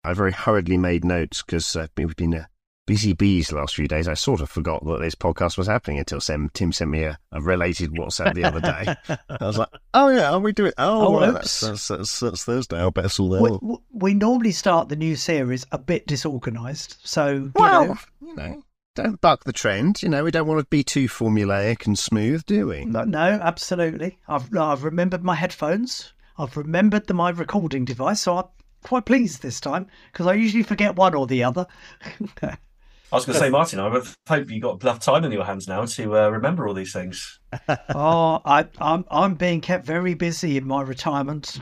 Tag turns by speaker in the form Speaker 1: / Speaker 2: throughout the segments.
Speaker 1: I very hurriedly made notes because we've been busy bees the last few days. I sort of forgot that this podcast was happening until Tim sent me a related WhatsApp the other day. I was like, oh yeah, are we doing it? Oh, right, that's Thursday. I'll bet it's all there.
Speaker 2: We normally start the new series a bit disorganised, so,
Speaker 1: you know, don't buck the trend. You know, we don't want to be too formulaic and smooth, do we?
Speaker 2: No, absolutely. I've remembered my headphones. I've remembered my recording device, so I'm quite pleased this time, because I usually forget one or the other.
Speaker 3: I was going to say, Martin, I hope you got enough time in your hands now to remember all these things.
Speaker 2: I'm being kept very busy in my retirement.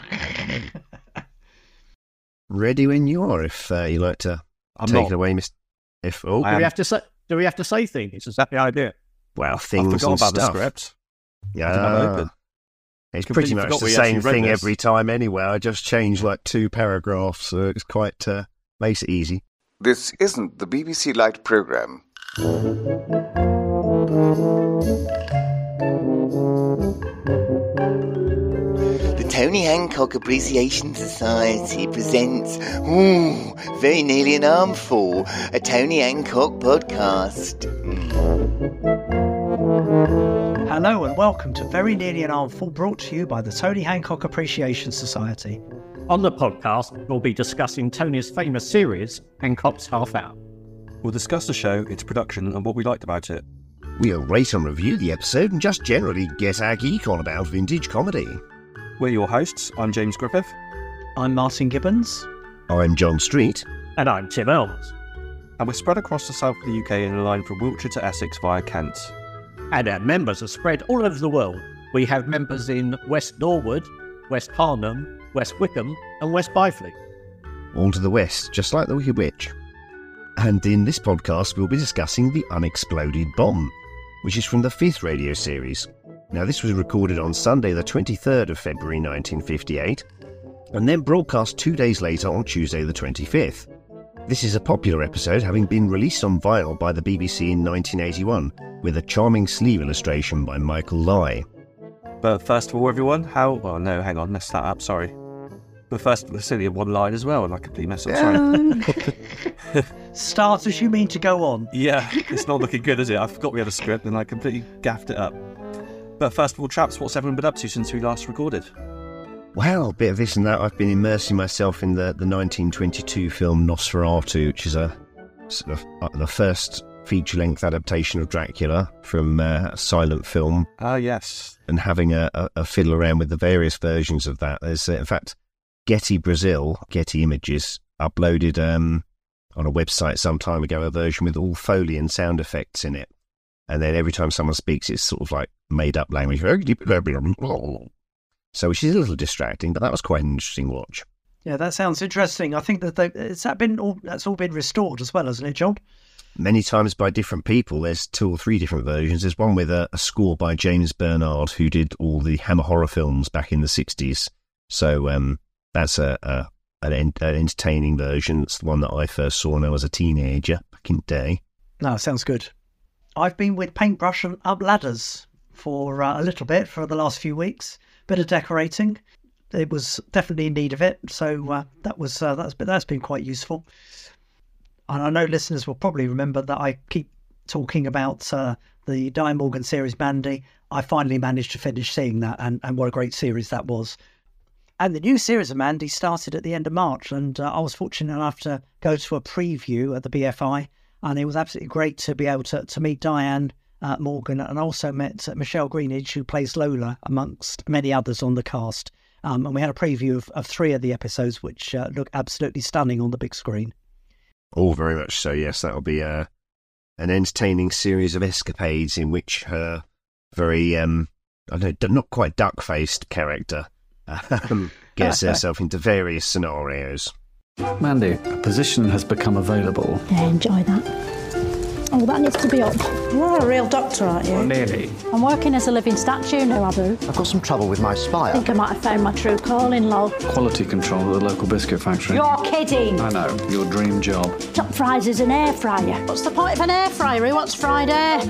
Speaker 1: Ready when you are, if you like to it away, Mr.
Speaker 4: Do we have to say things? Is that the idea?
Speaker 1: Well, things
Speaker 5: I forgot
Speaker 1: and
Speaker 5: about
Speaker 1: stuff.
Speaker 5: the script.
Speaker 1: Yeah, it's pretty much the same thing every time anyway. I just change like 2 paragraphs, so it's quite makes it easy.
Speaker 6: This isn't the BBC Light programme.
Speaker 7: The Tony Hancock Appreciation Society presents, very nearly an armful, a Tony Hancock podcast.
Speaker 2: Hello and welcome to Very Nearly an Armful, brought to you by the Tony Hancock Appreciation Society.
Speaker 4: On the podcast, we'll be discussing Tony's famous series, Hancock's Half Hour.
Speaker 5: We'll discuss the show, its production, and what we liked about it.
Speaker 1: We'll rate and review the episode and just generally get our geek on about vintage comedy.
Speaker 5: We're your hosts. I'm James Griffith.
Speaker 2: I'm Martin Gibbons.
Speaker 1: I'm John Street.
Speaker 4: And I'm Tim Elms.
Speaker 5: And we're spread across the south of the UK in a line from Wiltshire to Essex via Kent.
Speaker 4: And our members are spread all over the world. We have members in West Norwood, West Harnham, West Wickham and West Byfleet.
Speaker 1: All to the west, just like the Wicked Witch. And in this podcast we'll be discussing The Unexploded Bomb, which is from the 5th radio series. Now this was recorded on Sunday the 23rd of February 1958, and then broadcast 2 days later on Tuesday the 25th. This is a popular episode, having been released on vinyl by the BBC in 1981, with a charming sleeve illustration by Michael Lai.
Speaker 5: But first of all, everyone, messed that up, sorry. But first, let's only have one line as well, and I completely messed up, sorry.
Speaker 2: Start as you mean to go on.
Speaker 5: Yeah, it's not looking good, is it? I forgot we had a script, and I completely gaffed it up. But first of all, chaps, what's everyone been up to since we last recorded?
Speaker 1: Well, a bit of this and that. I've been immersing myself in the 1922 film Nosferatu, which is the first feature-length adaptation of Dracula from a silent film.
Speaker 5: Ah, yes.
Speaker 1: And having a fiddle around with the various versions of that. There's, in fact, Getty Images, uploaded on a website some time ago a version with all Foley and sound effects in it. And then every time someone speaks, it's sort of like made-up language. So, which is a little distracting, but that was quite an interesting watch.
Speaker 2: Yeah, that sounds interesting. I think that's all been restored as well, hasn't it, John?
Speaker 1: Many times by different people. There's 2 or 3 different versions. There's one with a score by James Bernard, who did all the Hammer horror films back in the 60s. So that's an entertaining version. It's the one that I first saw when I was a teenager back in the day.
Speaker 2: No, sounds good. I've been with paintbrush and up ladders for a little bit for the last few weeks. Bit of decorating. It was definitely in need of it. So that's been quite useful. And I know listeners will probably remember that I keep talking about the Diane Morgan series Mandy. I finally managed to finish seeing that, and what a great series that was. And the new series of Mandy started at the end of March, and I was fortunate enough to go to a preview at the BFI, and it was absolutely great to be able to meet Diane Morgan, and also met Michelle Greenidge, who plays Lola, amongst many others on the cast. And we had a preview of 3 of the episodes, which look absolutely stunning on the big screen.
Speaker 1: Oh, very much so, yes. That'll be an entertaining series of escapades in which her very, not quite duck-faced character gets herself into various scenarios.
Speaker 8: Mandy, a position has become available.
Speaker 9: Yeah, enjoy that. Oh, that needs to be up.
Speaker 10: You're a real doctor, aren't you?
Speaker 8: Well, nearly.
Speaker 9: I'm working as a living statue now, Abu.
Speaker 11: I've got some trouble with my spire.
Speaker 9: I think I might have found my true calling, love.
Speaker 8: Quality control at the local biscuit factory.
Speaker 9: You're kidding.
Speaker 8: I know, your dream job.
Speaker 9: Top fries is an air fryer. What's the point of an air fryer? Who wants fried air?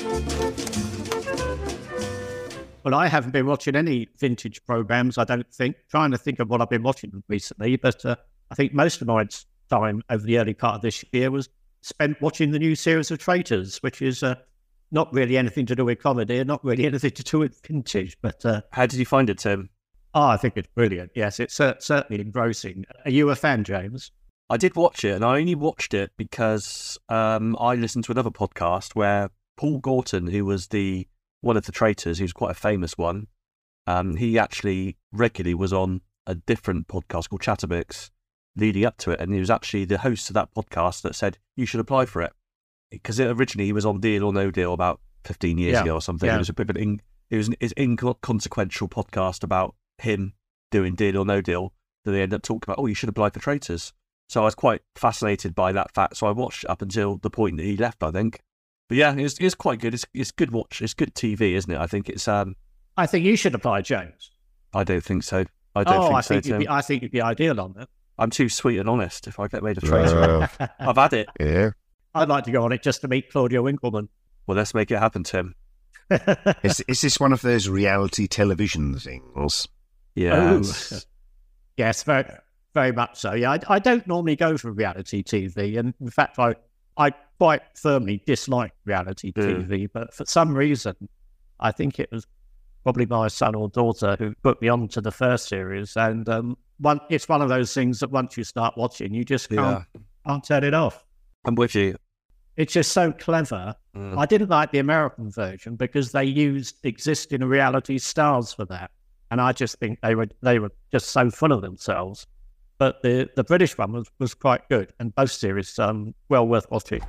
Speaker 4: Well, I haven't been watching any vintage programmes, I don't think. Trying to think of what I've been watching recently, but I think most of mine's time over the early part of this year was spent watching the new series of Traitors, which is not really anything to do with comedy, not really anything to do with vintage. But
Speaker 5: how did you find it, Tim?
Speaker 4: I think it's brilliant. Yes, it's certainly engrossing. Are you a fan, James?
Speaker 5: I did watch it, and I only watched it because I listened to another podcast where Paul Gorton, who was one of the traitors, who's quite a famous one, he actually regularly was on a different podcast called Chattermix leading up to it, and he was actually the host of that podcast that said you should apply for it, because originally he was on Deal or No Deal about 15 years ago or something.
Speaker 4: Yeah.
Speaker 5: It was a bit of an inconsequential podcast about him doing Deal or No Deal that they ended up talking about, you should apply for Traitors. So I was quite fascinated by that fact. So I watched it up until the point that he left, I think. But yeah, it's quite good. It's good watch. It's good TV, isn't it? I think it's.
Speaker 4: I think you should apply, James.
Speaker 5: I don't think so. I think so.
Speaker 4: I think you'd be ideal on it.
Speaker 5: I'm too sweet and honest. If I get made a traitor, I've had it.
Speaker 1: Yeah.
Speaker 4: I'd like to go on it just to meet Claudia Winkleman.
Speaker 5: Well, let's make it happen, Tim.
Speaker 1: Is this one of those reality television things?
Speaker 5: Yes.
Speaker 4: Oh. Yes, very, very much so. Yeah, I don't normally go for reality TV, and in fact, I quite firmly dislike reality TV. But for some reason, I think it was probably my son or daughter who put me on to the first series, and it's one of those things that once you start watching, you just can't turn it off.
Speaker 5: I'm with you.
Speaker 4: It's just so clever. I didn't like the American version because they used existing reality stars for that. And I just think they were just so full of themselves. But the British one was quite good, and both series well worth watching.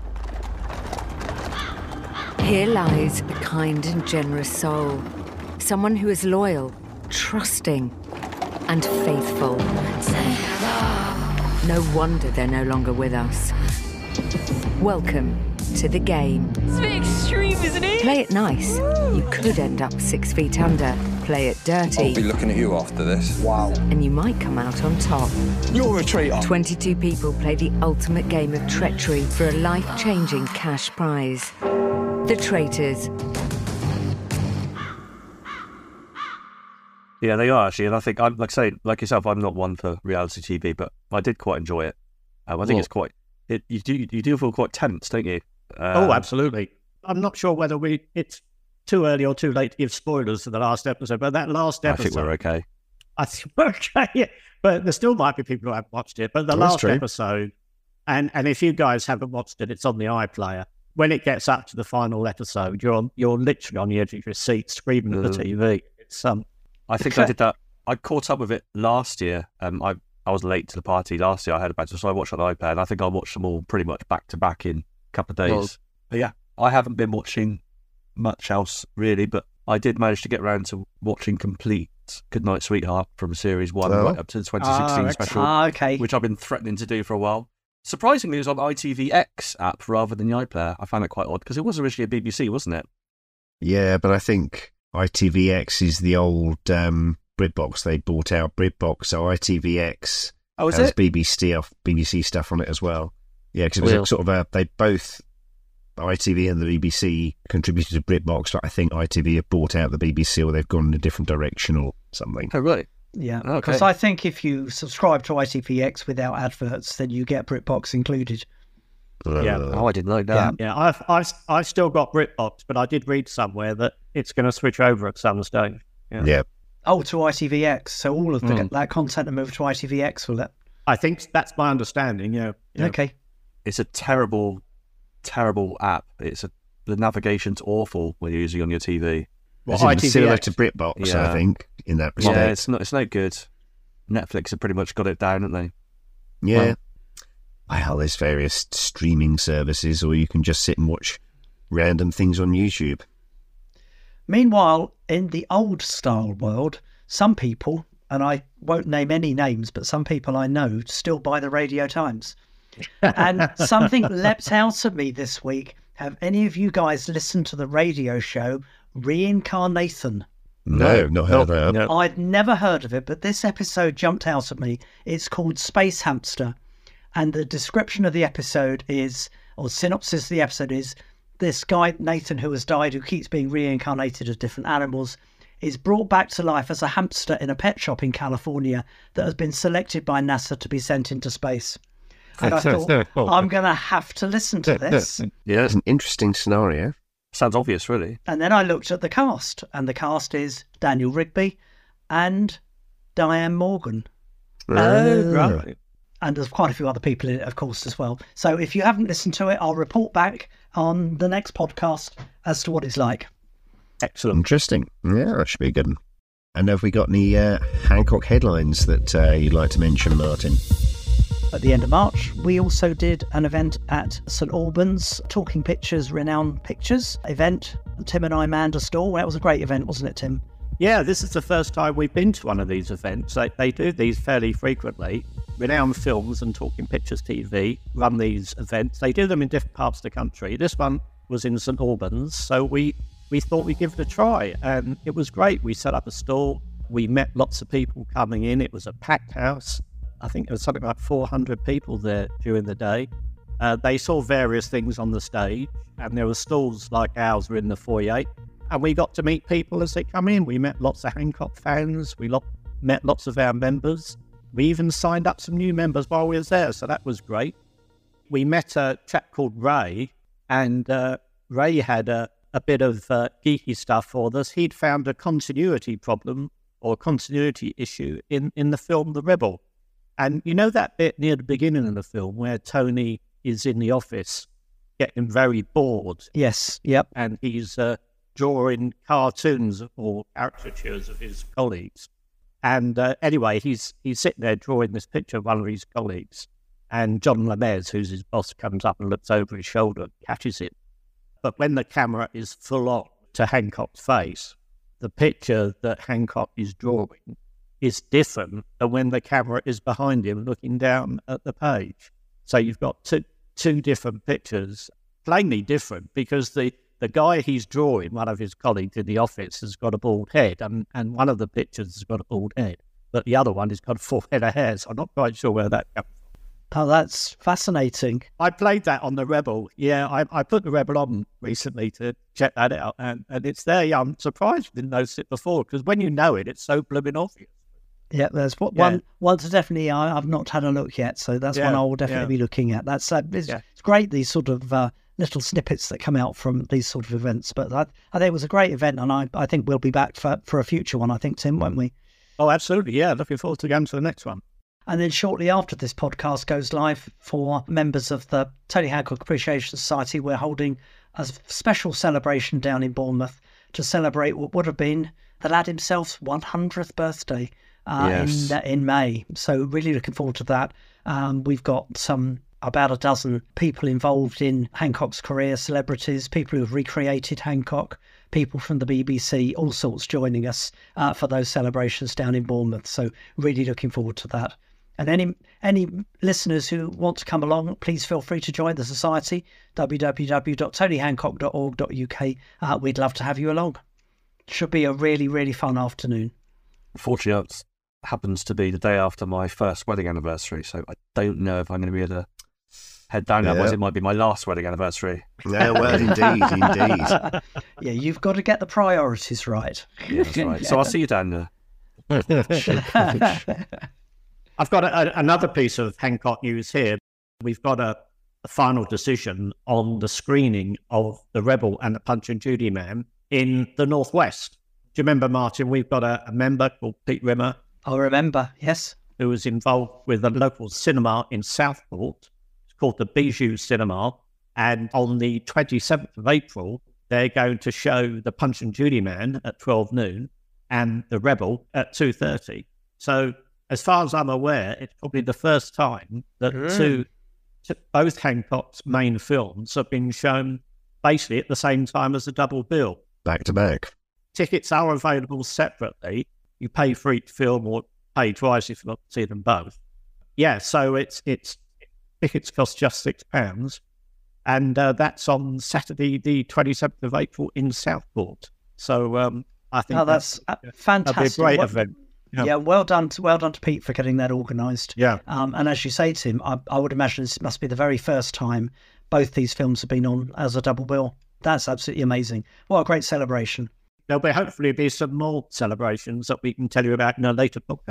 Speaker 10: Here lies a kind and generous soul, someone who is loyal, trusting, and faithful. No wonder they're no longer with us. Welcome to the game.
Speaker 11: It's a bit extreme, isn't it?
Speaker 10: Play it nice. You could end up 6 feet under. Play it dirty.
Speaker 12: I'll be looking at you after this. Wow.
Speaker 10: And you might come out on top.
Speaker 12: You're a traitor.
Speaker 10: 22 people play the ultimate game of treachery for a life-changing cash prize. The Traitors.
Speaker 5: Yeah, they are actually, and I think I'm like yourself. I'm not one for reality TV, but I did quite enjoy it. I think it's quite. You do feel quite tense, don't you?
Speaker 4: Oh, absolutely. I'm not sure whether it's too early or too late to give spoilers to the last episode, but that last episode,
Speaker 5: I think we're okay.
Speaker 4: I think we're okay, yeah. But there still might be people who haven't watched it. But the last episode, and if you guys haven't watched it, it's on the iPlayer. When it gets up to the final episode, you're literally on the edge of your seat, screaming at the TV. It's
Speaker 5: I think I did that. I caught up with it last year. I was late to the party last year. I heard about it, so I watched it on iPad. And I think I watched them all pretty much back to back in a couple of days.
Speaker 4: Well,
Speaker 5: but yeah, I haven't been watching much else really, but I did manage to get around to watching complete Goodnight Sweetheart from Series 1 right up to the 2016 special, which I've been threatening to do for a while. Surprisingly, it was on ITVX app rather than the iPlayer. I found it quite odd because it was originally a BBC, wasn't it?
Speaker 1: Yeah, but I think ITVX is the old BritBox. They bought out BritBox, so ITVX has BBC stuff on it as well. Yeah, because it was sort of they both, ITV and the BBC contributed to BritBox, but I think ITV have bought out the BBC or they've gone in a different direction or something.
Speaker 5: Oh, really?
Speaker 2: Yeah, because I think if you subscribe to ITVX without adverts, then you get BritBox included.
Speaker 4: Yeah.
Speaker 5: Oh, I didn't know that.
Speaker 4: Yeah, I've still got BritBox, but I did read somewhere that it's going to switch over at some stage.
Speaker 1: Yeah.
Speaker 2: Oh, to ITVX. So all of that content will move to ITVX, will it?
Speaker 4: I think that's my understanding. Yeah.
Speaker 2: Okay.
Speaker 5: It's a terrible, terrible app. The navigation's awful when you're using it on your TV.
Speaker 1: Well, it's similar to BritBox, I think, in that respect.
Speaker 5: Yeah, it's no good. Netflix have pretty much got it down, haven't they?
Speaker 1: Yeah. Well, there's various streaming services, or you can just sit and watch random things on YouTube.
Speaker 2: Meanwhile, in the old style world, some people, and I won't name any names, but some people I know still buy the Radio Times. And something leapt out at me this week. Have any of you guys listened to the radio show Reincarnation?
Speaker 1: No, not heard of that.
Speaker 2: No. I'd never heard of it, but this episode jumped out at me. It's called Space Hamster. And the description of the episode is, or synopsis of the episode is, this guy, Nathan, who has died, who keeps being reincarnated as different animals, is brought back to life as a hamster in a pet shop in California that has been selected by NASA to be sent into space. And I thought, I'm going to have to listen to this.
Speaker 1: Yeah, it's an interesting scenario.
Speaker 5: Sounds obvious, really.
Speaker 2: And then I looked at the cast, and the cast is Daniel Rigby and Diane Morgan.
Speaker 4: Right.
Speaker 2: And there's quite a few other people in it, of course, as well. So if you haven't listened to it, I'll report back on the next podcast as to what it's like.
Speaker 4: Excellent.
Speaker 1: Interesting. Yeah, that should be a good one. And have we got any Hancock headlines that you'd like to mention, Martin?
Speaker 2: At the end of March, we also did an event at St Albans, Talking Pictures, Renowned Pictures event. Tim and I manned a stall. That was a great event, wasn't it, Tim?
Speaker 4: Yeah, this is the first time we've been to one of these events. They do these fairly frequently. Renowned Films and Talking Pictures TV run these events. They do them in different parts of the country. This one was in St Albans, so we thought we'd give it a try, and it was great. We set up a stall. We met lots of people coming in. It was a packed house. I think there was something like 400 people there during the day. They saw various things on the stage, and there were stalls like ours were in the foyer, and we got to meet people as they come in. We met lots of Hancock fans. We met lots of our members. We even signed up some new members while we were there, so that was great. We met a chap called Ray, and Ray had a bit of geeky stuff for us. He'd found a continuity problem or a continuity issue in the film The Rebel. And you know that bit near the beginning of the film where Tony is in the office getting very bored?
Speaker 2: Yes, yep.
Speaker 4: And he's drawing cartoons or caricatures of his colleagues. And anyway, he's sitting there drawing this picture of one of his colleagues. And John Lemez, who's his boss, comes up and looks over his shoulder and catches it. But when the camera is full on to Hancock's face, the picture that Hancock is drawing is different than when the camera is behind him looking down at the page. So you've got two different pictures, plainly different, because the guy he's drawing, one of his colleagues in the office, has got a bald head, and one of the pictures has got a bald head, but the other one has got a full head of hair, so I'm not quite sure where that comes from.
Speaker 2: Oh, that's fascinating.
Speaker 4: I played that on The Rebel. Yeah, I put The Rebel on recently to check that out, and it's there. Yeah, I'm surprised I didn't notice it before, because when you know it, it's so blooming obvious.
Speaker 2: Yeah, there's one to definitely. I've not had a look yet, so that's one I will definitely be looking at. That's it's great, these sort of little snippets that come out from these sort of events. But I think it was a great event, and I think we'll be back for a future one. I think, Tim, won't we?
Speaker 4: Oh, absolutely. Yeah, looking forward to going to the next one.
Speaker 2: And then shortly after this podcast goes live, for members of the Tony Hancock Appreciation Society, we're holding a special celebration down in Bournemouth to celebrate what would have been the lad himself's 100th birthday in May. So really looking forward to that. We've got about a dozen people involved in Hancock's career, celebrities, people who have recreated Hancock, people from the BBC, all sorts joining us for those celebrations down in Bournemouth. So really looking forward to that. And any listeners who want to come along, please feel free to join the society, www.tonyhancock.org.uk. We'd love to have you along. Should be a really, really fun afternoon.
Speaker 5: Fortunately, it happens to be the day after my first wedding anniversary, so I don't know if I'm going to be able to head down. Otherwise, it might be my last wedding anniversary.
Speaker 1: Yeah, well, indeed.
Speaker 2: Yeah, you've got to get the priorities right.
Speaker 5: Yeah, that's right. So I'll see you down there.
Speaker 4: I've got another piece of Hancock news here. We've got a final decision on the screening of The Rebel and the Punch and Judy Man in the Northwest. Do you remember, Martin? We've got a member called Pete Rimmer.
Speaker 2: I remember, yes.
Speaker 4: Who was involved with a local cinema in Southport. It's called the Bijou Cinema. And on the 27th of April, they're going to show The Punch and Judy Man at 12 noon and The Rebel at 2:30. So, as far as I'm aware, it's probably the first time that both Hancock's main films have been shown basically at the same time as a double bill.
Speaker 1: Back to back.
Speaker 4: Tickets are available separately. You pay for each film or pay twice if you want to see them both. Yeah, so it's tickets cost just £6, and that's on Saturday, the 27th of April in Southport. So I think
Speaker 2: that's fantastic.
Speaker 4: That'd be a great event.
Speaker 2: Yeah, well done to Pete for getting that organised.
Speaker 4: Yeah.
Speaker 2: And as you say, Tim, I would imagine this must be the very first time both these films have been on as a double bill. That's absolutely amazing. What a great celebration.
Speaker 4: There'll hopefully be some more celebrations that we can tell you about in a later podcast.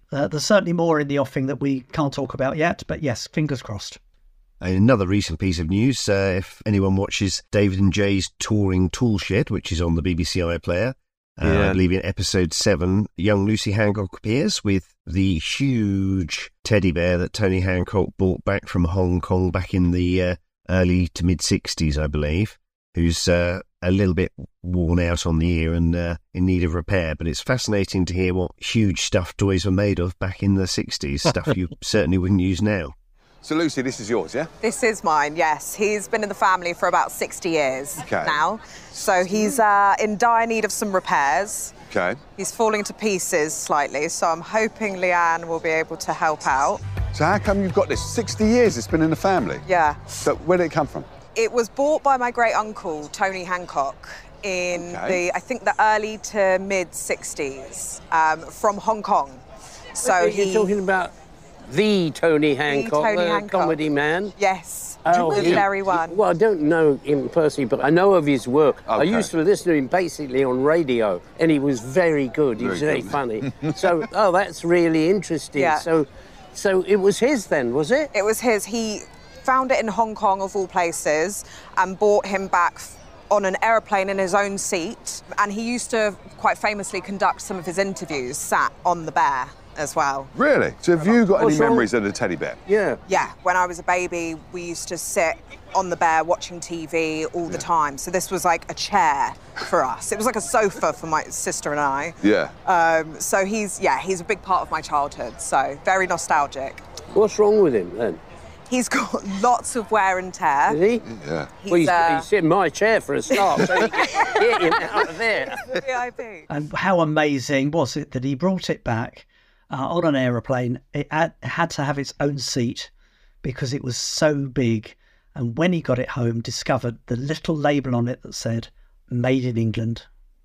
Speaker 2: There's certainly more in the offing that we can't talk about yet, but yes, fingers crossed.
Speaker 1: Another recent piece of news, if anyone watches David and Jay's Touring Tool Shed, which is on the BBC iPlayer, I believe in episode 7, young Lucy Hancock appears with the huge teddy bear that Tony Hancock brought back from Hong Kong back in the early to mid-60s, I believe, who's a little bit worn out on the ear and in need of repair. But it's fascinating to hear what huge stuffed toys were made of back in the 60s, stuff you certainly wouldn't use now.
Speaker 12: So, Lucy, this is yours, yeah?
Speaker 13: This is mine, yes. He's been in the family for about 60 years now. So he's in dire need of some repairs.
Speaker 12: Okay.
Speaker 13: He's falling to pieces slightly, so I'm hoping Leanne will be able to help out.
Speaker 12: So how come you've got this? 60 years it's been in the family?
Speaker 13: Yeah.
Speaker 12: So where did it come from?
Speaker 13: It was bought by my great-uncle, Tony Hancock, in I think the early to mid-60s, from Hong Kong. So
Speaker 14: You're talking about the Tony Hancock,
Speaker 13: Hancock,
Speaker 14: comedy man?
Speaker 13: Yes,
Speaker 14: the
Speaker 13: very one.
Speaker 14: Well, I don't know him personally, but I know of his work.
Speaker 12: Okay.
Speaker 14: I used to listen to him basically on radio, and he was very good. He was very funny. So, that's really interesting.
Speaker 13: Yeah.
Speaker 14: So it was his then, was it?
Speaker 13: It was his. He found it in Hong Kong, of all places, and brought him back on an aeroplane in his own seat. And he used to quite famously conduct some of his interviews sat on the bear as well.
Speaker 12: Really? So have you got any memories of the teddy bear?
Speaker 14: Yeah.
Speaker 13: Yeah, when I was a baby, we used to sit on the bear watching TV all the time. So this was like a chair for us. It was like a sofa for my sister and I.
Speaker 12: Yeah.
Speaker 13: So he's a big part of my childhood, so very nostalgic.
Speaker 14: What's wrong with him then?
Speaker 13: He's got lots of wear and tear.
Speaker 14: Is he?
Speaker 12: Yeah.
Speaker 14: He's in my chair for a start, so he can get him out of there.
Speaker 13: VIP.
Speaker 2: And how amazing was it that he brought it back on an aeroplane? It had to have its own seat because it was so big. And when he got it home, discovered the little label on it that said, "Made in England."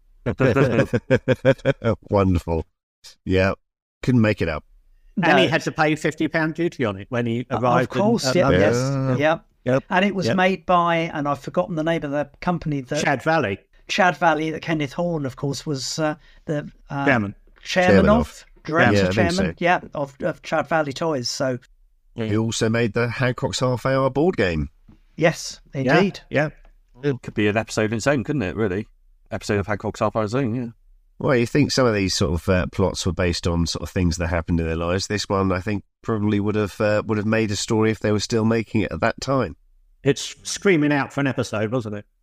Speaker 1: Wonderful. Yeah, couldn't make it up.
Speaker 4: And he had to pay £50 duty on it when he arrived.
Speaker 2: Of course,
Speaker 4: Yep.
Speaker 2: And it was made by, and I've forgotten the name of the company.
Speaker 4: Chad Valley.
Speaker 2: Chad Valley, that Kenneth Horne, of course, was the
Speaker 1: Chairman of.
Speaker 2: Director chairman, of Chad Valley Toys. So
Speaker 1: he also made the Hancock's Half-Hour board game.
Speaker 2: Yes, indeed.
Speaker 5: Yeah. It could be an episode in its own, couldn't it, really? Episode of Hancock's Half-Hour's own, yeah.
Speaker 1: Well, you think some of these sort of plots were based on sort of things that happened in their lives. This one, I think, probably would have made a story if they were still making it at that time.
Speaker 4: It's screaming out for an episode, wasn't it?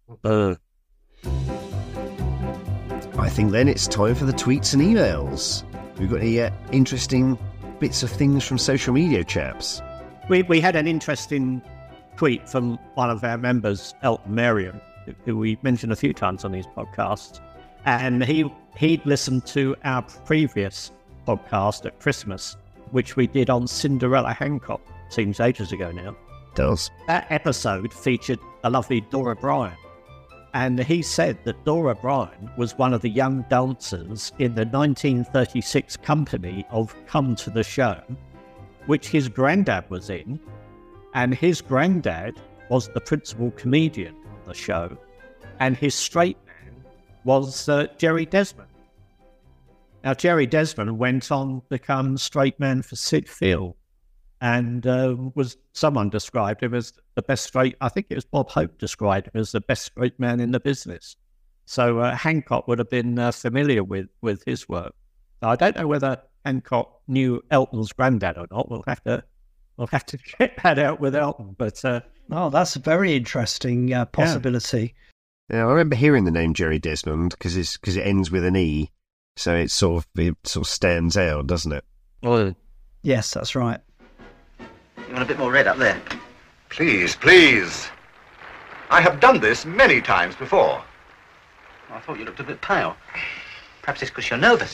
Speaker 1: I think then it's time for the tweets and emails. We've got any interesting bits of things from social media, chaps.
Speaker 4: We had an interesting tweet from one of our members, Elton Merriam, who we mentioned a few times on these podcasts. And he'd listened to our previous podcast at Christmas, which we did on Cinderella Hancock. Seems ages ago now.
Speaker 1: Does.
Speaker 4: That episode featured a lovely Dora Bryan. And he said that Dora Bryan was one of the young dancers in the 1936 company of Come to the Show, which his granddad was in. And his granddad was the principal comedian on the show. And his straight was Jerry Desmond. Now, Jerry Desmond went on to become straight man for Sid Field, and someone described him as the best straight. I think it was Bob Hope described him as the best straight man in the business. So Hancock would have been familiar with his work. Now, I don't know whether Hancock knew Elton's granddad or not. We'll have to check that out with Elton. But
Speaker 2: that's a very interesting possibility.
Speaker 1: Yeah, I remember hearing the name Jerry Desmond because it ends with an E, so it sort of stands out, doesn't it?
Speaker 5: Well,
Speaker 2: yes, that's right.
Speaker 15: You want a bit more red up there?
Speaker 16: Please, please. I have done this many times before.
Speaker 15: I thought you looked a bit pale. Perhaps it's because you're nervous.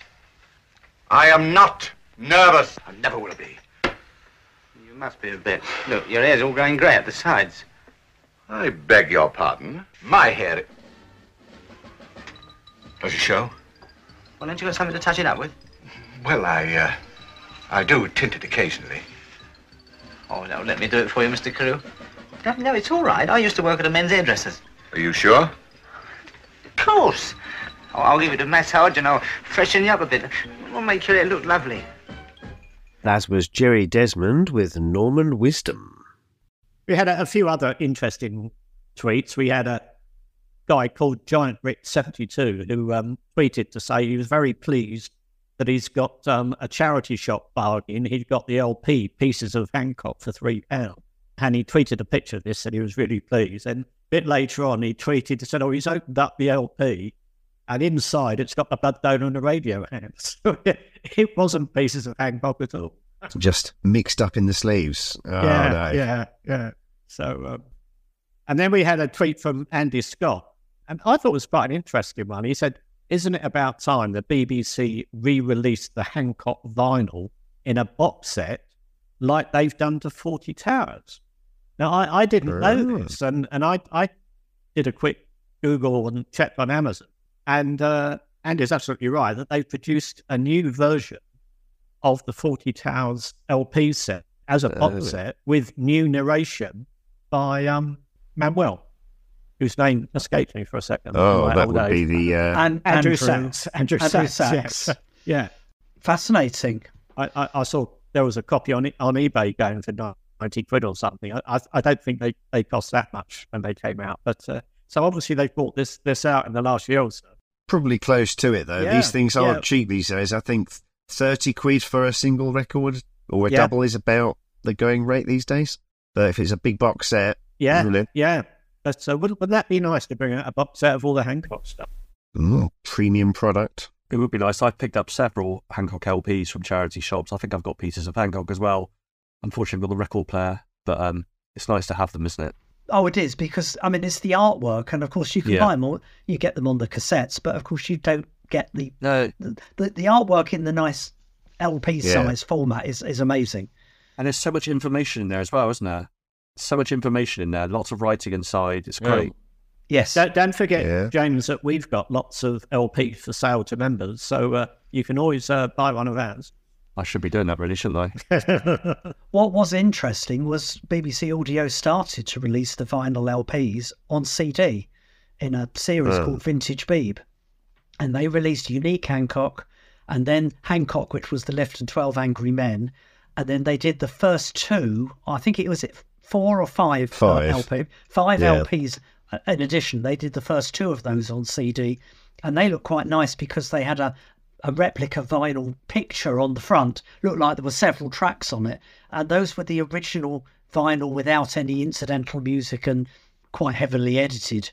Speaker 16: I am not nervous. I never will be.
Speaker 15: You must be a bit. Look, your hair's all going grey at the sides.
Speaker 16: I beg your pardon. My hair... Does it show?
Speaker 15: Well, ain't you got something to touch it up with?
Speaker 16: Well, I do tint it occasionally.
Speaker 15: Oh, no, let me do it for you, Mr. Carew. No, it's all right. I used to work at a men's hairdresser's.
Speaker 16: Are you sure?
Speaker 15: Of course. Oh, I'll give it a massage and I'll freshen you up a bit. It'll make your hair look lovely.
Speaker 1: That was Jerry Desmond with Norman Wisdom.
Speaker 4: We had a few other interesting tweets. We had a guy called Giant Rick 72 who tweeted to say he was very pleased that he's got a charity shop bargain. He'd got the LP Pieces of Hancock for £3. And he tweeted a picture of this and he was really pleased. And a bit later on, he tweeted and said, oh, he's opened up the LP and inside it's got the Blood Donor and the Radio hands. So it wasn't Pieces of Hancock at all.
Speaker 1: Just mixed up in the sleeves. Oh, no.
Speaker 4: Yeah. So, and then we had a tweet from Andy Scott. And I thought it was quite an interesting one. He said, isn't it about time the BBC re-released the Hancock vinyl in a box set like they've done to 40 Towers? Now, I didn't know this, and I did a quick Google and checked on Amazon. And Andy's absolutely right that they've produced a new version of the 40 Towers LP set as a box set with new narration by Manuel, whose name escapes me for a second.
Speaker 1: Oh, that would be the...
Speaker 4: Andrew Sachs. Andrew Sachs. Yes. Yeah.
Speaker 2: Fascinating.
Speaker 4: I saw there was a copy on eBay going for 90 quid or something. I don't think they cost that much when they came out. But so obviously they've bought this out in the last year or so.
Speaker 1: Probably close to it, though.
Speaker 4: Yeah,
Speaker 1: these things aren't cheap these days. I think 30 quid for a single record or a double is about the going rate these days. But if it's a big box set...
Speaker 4: Yeah. But wouldn't that be nice to bring out a box set of all the Hancock stuff?
Speaker 1: Ooh, premium product.
Speaker 5: It would be nice. I've picked up several Hancock LPs from charity shops. I think I've got Pieces of Hancock as well. Unfortunately, I've got the record player, but it's nice to have them, isn't it?
Speaker 2: Oh, it is, because, I mean, it's the artwork, and of course you can buy them all. You get them on the cassettes, but of course you don't get the artwork in the nice LP size format is amazing.
Speaker 5: And there's so much information in there as well, isn't there? So much information in there, lots of writing inside. It's great.
Speaker 2: Yes.
Speaker 4: Don't forget, James, that we've got lots of LPs for sale to members, so you can always buy one of ours.
Speaker 5: I should be doing that, really, shouldn't I?
Speaker 2: What was interesting was BBC Audio started to release the vinyl LPs on CD in a series called Vintage Beeb. And they released Unique Hancock, and then Hancock, which was the Lift and 12 Angry Men. And then they did the first two, I think it was 4 or 5 LP, 5 LPs in addition. They did the first 2 of those on CD, and they looked quite nice because they had a replica vinyl picture on the front. Looked like there were several tracks on it, and those were the original vinyl without any incidental music and quite heavily edited.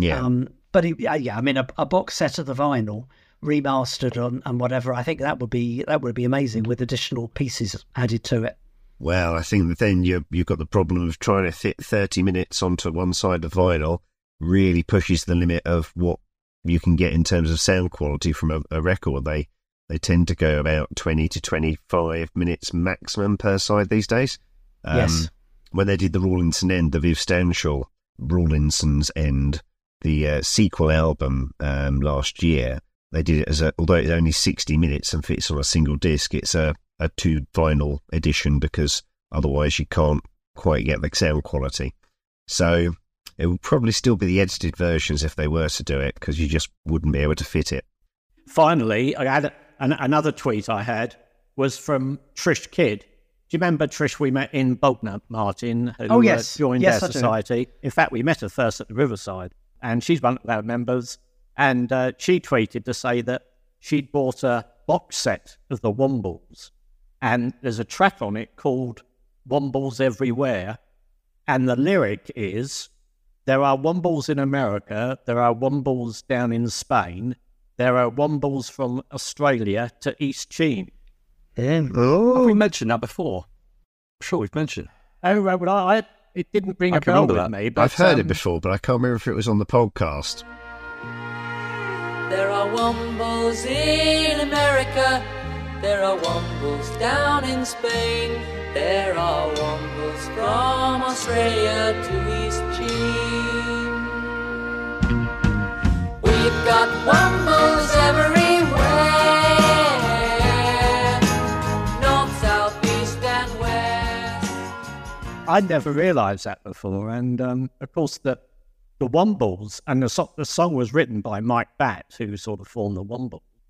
Speaker 2: But I mean, a box set of the vinyl remastered and whatever, I think that would be amazing with additional pieces added to it.
Speaker 1: Well, I think that then you've got the problem of trying to fit 30 minutes onto one side of vinyl. Really pushes the limit of what you can get in terms of sound quality from a record. They tend to go about 20 to 25 minutes maximum per side these days.
Speaker 2: Yes.
Speaker 1: When they did the Rawlinson End, the Viv Stanshall Rawlinson's End, the sequel album last year, they did it although it's only 60 minutes and fits on a single disc, it's a 2 vinyl edition because otherwise you can't quite get the sound quality. So it would probably still be the edited versions if they were to do it, because you just wouldn't be able to fit it.
Speaker 4: Finally, I had another tweet I had was from Trish Kidd. Do you remember Trish we met in Bognor, Martin, who joined our society? In fact, we met her first at the Riverside, and she's one of our members. And she tweeted to say that she'd bought a box set of the Wombles, and there's a track on it called Wombles Everywhere, and the lyric is, there are Wombles in America, there are Wombles down in Spain, there are Wombles from Australia to East Cheam.
Speaker 5: Have we mentioned that before? I'm sure we've mentioned.
Speaker 4: Oh, well, it didn't ring a bell with me. But
Speaker 1: I've heard it before, but I can't remember if it was on the podcast.
Speaker 11: There are Wombles in America, there are Wombles down in Spain, there are Wombles from Australia to East Cheam. We've got Wombles everywhere, north, south, east and west.
Speaker 4: I'd never realised that before, and of course the Wombles, and the song was written by Mike Batt, who sort of formed the Wombles. But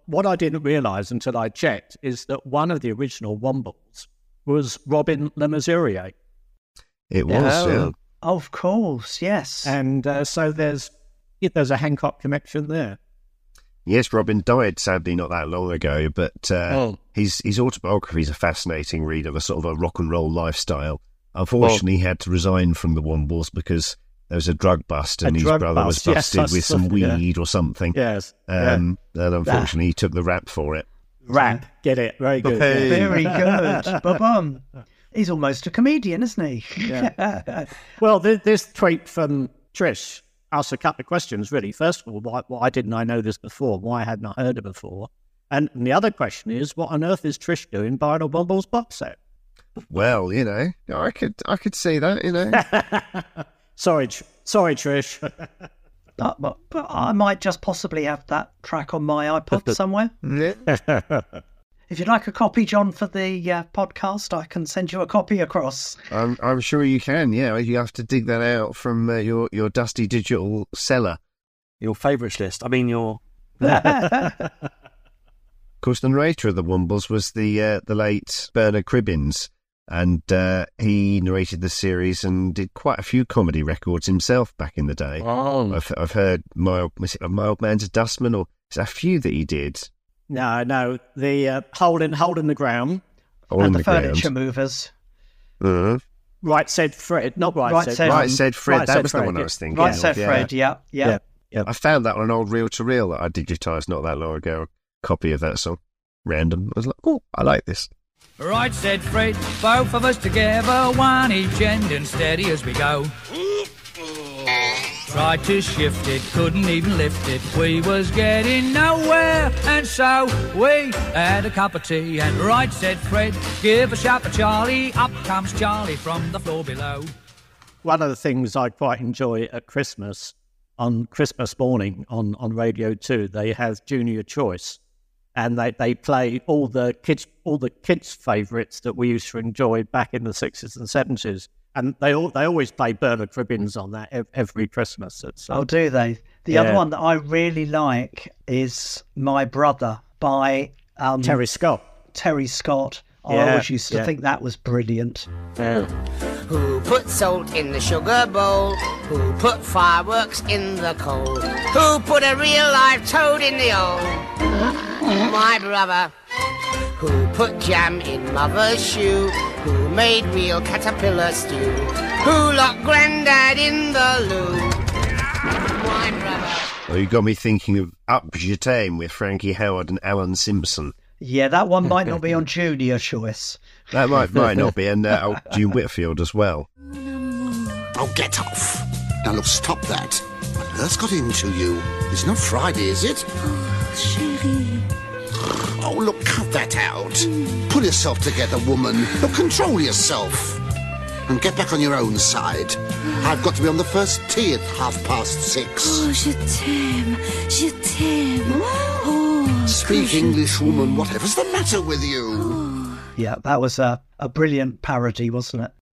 Speaker 4: what I didn't realise until I checked is that one of the original Wombles was Robin Le Mesurier.
Speaker 1: It was, yeah.
Speaker 2: Of course, yes.
Speaker 4: And so there's a Hancock connection there.
Speaker 1: Yes, Robin died sadly not that long ago, but his autobiography is a fascinating read of a sort of a rock and roll lifestyle. Unfortunately, he had to resign from the Wombles because there was a drug bust and his brother was busted with some weed or something.
Speaker 4: Yes.
Speaker 1: And unfortunately, he took the rap for it.
Speaker 4: Rap, get it? Very good.
Speaker 1: Hey.
Speaker 2: Very good. Ba-bum. He's almost a comedian, isn't he?
Speaker 4: Yeah. Well, this tweet from Trish asks a couple of questions, really. First of all, why didn't I know this before? Why hadn't I heard it before? And the other question is, what on earth is Trish doing buying a Wombles box set?
Speaker 1: Well, you know, I could see that, you know.
Speaker 4: Sorry, Trish.
Speaker 2: But I might just possibly have that track on my iPod somewhere. If you'd like a copy, John, for the podcast, I can send you a copy across.
Speaker 1: I'm sure you can, yeah. You have to dig that out from your dusty digital cellar.
Speaker 5: Your favourites list. I mean, your...
Speaker 1: Of course, the narrator of the Wombles was the late Bernard Cribbins, and he narrated the series and did quite a few comedy records himself back in the day.
Speaker 4: Oh.
Speaker 1: I've heard Mild Man's a Dustman, or is there a few that he did?
Speaker 4: No, the Hole in the Ground.
Speaker 2: And the Furniture Movers.
Speaker 4: Right Said Fred, not Right Said
Speaker 1: Right Said Fred, that was the one I was thinking.
Speaker 2: Right Said Fred, yeah.
Speaker 1: I found that on an old reel-to-reel that I digitised not that long ago, a copy of that song. Random. I was like, oh, I like this.
Speaker 17: Right said Fred, both of us together, one each end and steady as we go. Tried to shift it, couldn't even lift it. We was getting nowhere, and so we had a cup of tea. And right said Fred, give a shout for Charlie. Up comes Charlie from the floor below.
Speaker 4: One of the things I quite enjoy at Christmas, on Christmas morning on Radio 2, they have Junior Choice, and they play all the kids' favourites that we used to enjoy back in the 60s and 70s. And they always play Bernard Cribbins on that every Christmas.
Speaker 2: Oh, do they? The other one that I really like is My Brother by
Speaker 4: Terry Scott.
Speaker 2: Terry Scott. I always used to think that was brilliant.
Speaker 18: Yeah. Who put salt in the sugar bowl? Who put fireworks in the coal? Who put a real live toad in the hole? My brother. Who put jam in mother's shoe? Who made real caterpillar stew? Who locked Grandad in the loo? My brother.
Speaker 1: Well, you got me thinking of Up Jetain with Frankie Howerd and Alan Simpson.
Speaker 2: Yeah, that one might not be on Junior Choice.
Speaker 1: That might not be, and June Whitfield as well.
Speaker 19: Oh, get off. Now, look, stop that. What on earth's got into you? It's not Friday, is it?
Speaker 9: Oh, chérie.
Speaker 19: Oh, look, cut that out. Pull yourself together, woman. Look, control yourself. And get back on your own side. I've got to be on the first tee at 6:30.
Speaker 9: Oh, je t'aime. Oh,
Speaker 19: speak English, woman. Whatever's the matter with you?
Speaker 2: Yeah, that was a brilliant parody, wasn't it?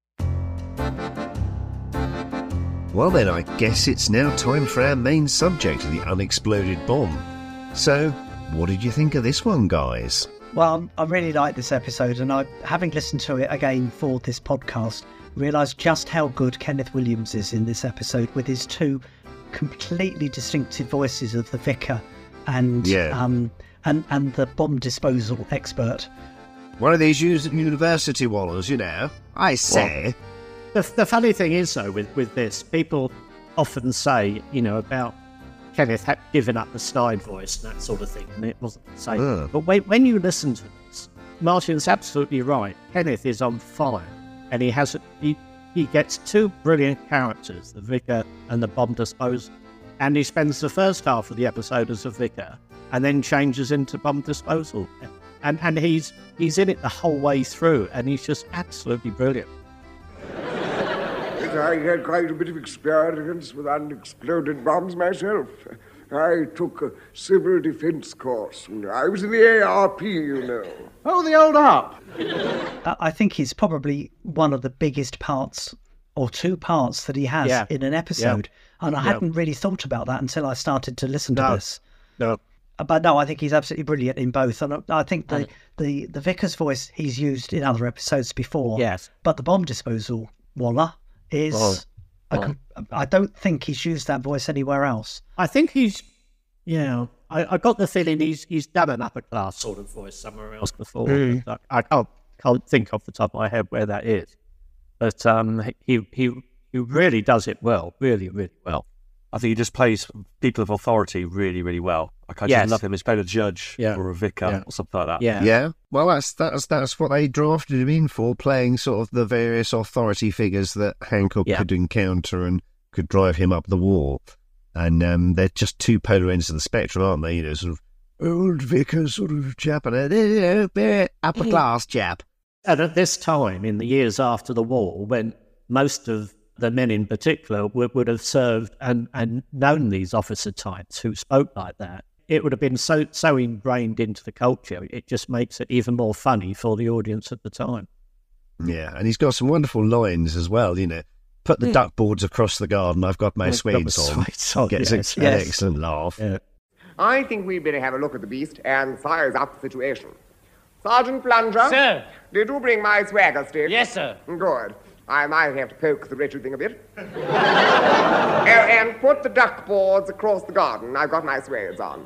Speaker 1: Well then, I guess it's now time for our main subject, the unexploded bomb. So, what did you think of this one, guys?
Speaker 2: Well, I really liked this episode, and having listened to it again for this podcast, realised just how good Kenneth Williams is in this episode with his two completely distinctive voices of the vicar and the bomb disposal expert.
Speaker 1: One of these university wallers, you know. I say.
Speaker 4: Well, the funny thing is, though, with this, people often say, you know, about Kenneth giving up the Stein voice and that sort of thing, and it wasn't the same. But when you listen to this, Martin's absolutely right. Kenneth is on fire, and he gets two brilliant characters, the vicar and the bomb disposal, and he spends the first half of the episode as a vicar, and then changes into bomb disposal, and he's in it the whole way through, and he's just absolutely brilliant.
Speaker 20: I had quite a bit of experience with unexploded bombs myself. I took a civil defence course. I was in the ARP, you know.
Speaker 14: Oh, the old ARP.
Speaker 2: I think he's probably one of the biggest parts, or two parts, that he has in an episode. And I hadn't really thought about that until I started to listen to this.
Speaker 4: No.
Speaker 2: But no, I think he's absolutely brilliant in both. And I think the vicar's voice he's used in other episodes before.
Speaker 4: Yes.
Speaker 2: But the bomb disposal Waller is... I don't think he's used that voice anywhere else.
Speaker 4: I think he's... Yeah, I got the feeling he's done an upper class sort of voice somewhere else before. But I can't think off the top of my head where that is. But he really does it well, really, really well.
Speaker 5: I think he just plays people of authority really, really well. Like I just love him as playing a judge or a vicar or something like that.
Speaker 1: Yeah. Well, that's what they drafted him in for, playing sort of the various authority figures that Hancock could encounter and could drive him up the wall. And they're just two polar ends of the spectrum, aren't they? You know, sort of old vicar sort of chap and a upper class chap.
Speaker 4: And at this time, in the years after the war, when most of the men in particular would have served and known these officer types who spoke like that, it would have been so ingrained into the culture, it just makes it even more funny for the audience at the time.
Speaker 1: Yeah, and he's got some wonderful lines as well, you know. Put the duck boards across the garden, I've got my Swedes on. Gets an excellent laugh. Yeah.
Speaker 21: I think we'd better have a look at the beast and size up the situation. Sergeant Plunger?
Speaker 22: Sir?
Speaker 21: Did you bring my swagger stick?
Speaker 22: Yes, sir.
Speaker 21: Good. I might have to poke the wretched thing a bit. And put the duck boards across the garden. I've got my Swedes on.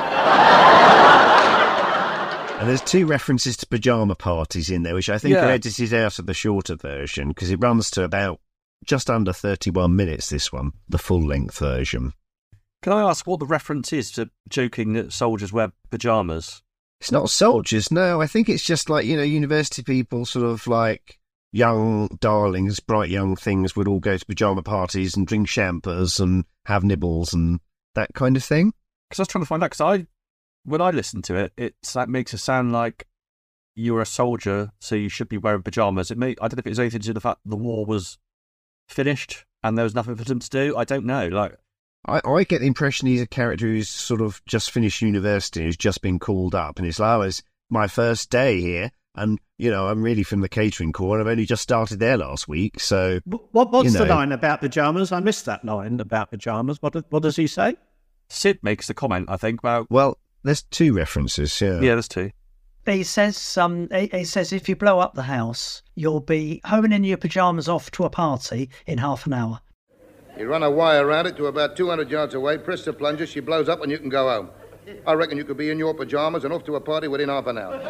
Speaker 1: And there's two references to pyjama parties in there, which I think are edited out of the shorter version, because it runs to about just under 31 minutes, this one, the full-length version.
Speaker 5: Can I ask what the reference is to joking that soldiers wear pyjamas?
Speaker 1: It's not soldiers, no. I think it's just like, you know, university people, sort of like young darlings, bright young things would all go to pyjama parties and drink champers and have nibbles and that kind of thing.
Speaker 5: Because I was trying to find out, because when I listen to it, that makes it sound like you're a soldier, so you should be wearing pyjamas. I don't know if it was anything to do with the fact the war was finished and there was nothing for them to do. I don't know. Like,
Speaker 1: I get the impression he's a character who's sort of just finished university, who's just been called up, and it's like, it's my first day here, and, you know, I'm really from the catering corps, and I've only just started there last week, so...
Speaker 4: What's the line about pyjamas? I missed that line about pyjamas. What does he say?
Speaker 5: Sid makes the comment, I think, about...
Speaker 1: Well, there's two references, yeah.
Speaker 5: Yeah, there's two.
Speaker 2: He says, if you blow up the house, you'll be homing in your pyjamas off to a party in half an hour.
Speaker 23: You run a wire around it to about 200 yards away, press the plunger, she blows up and you can go home. I reckon you could be in your pyjamas and off to a party within half an hour.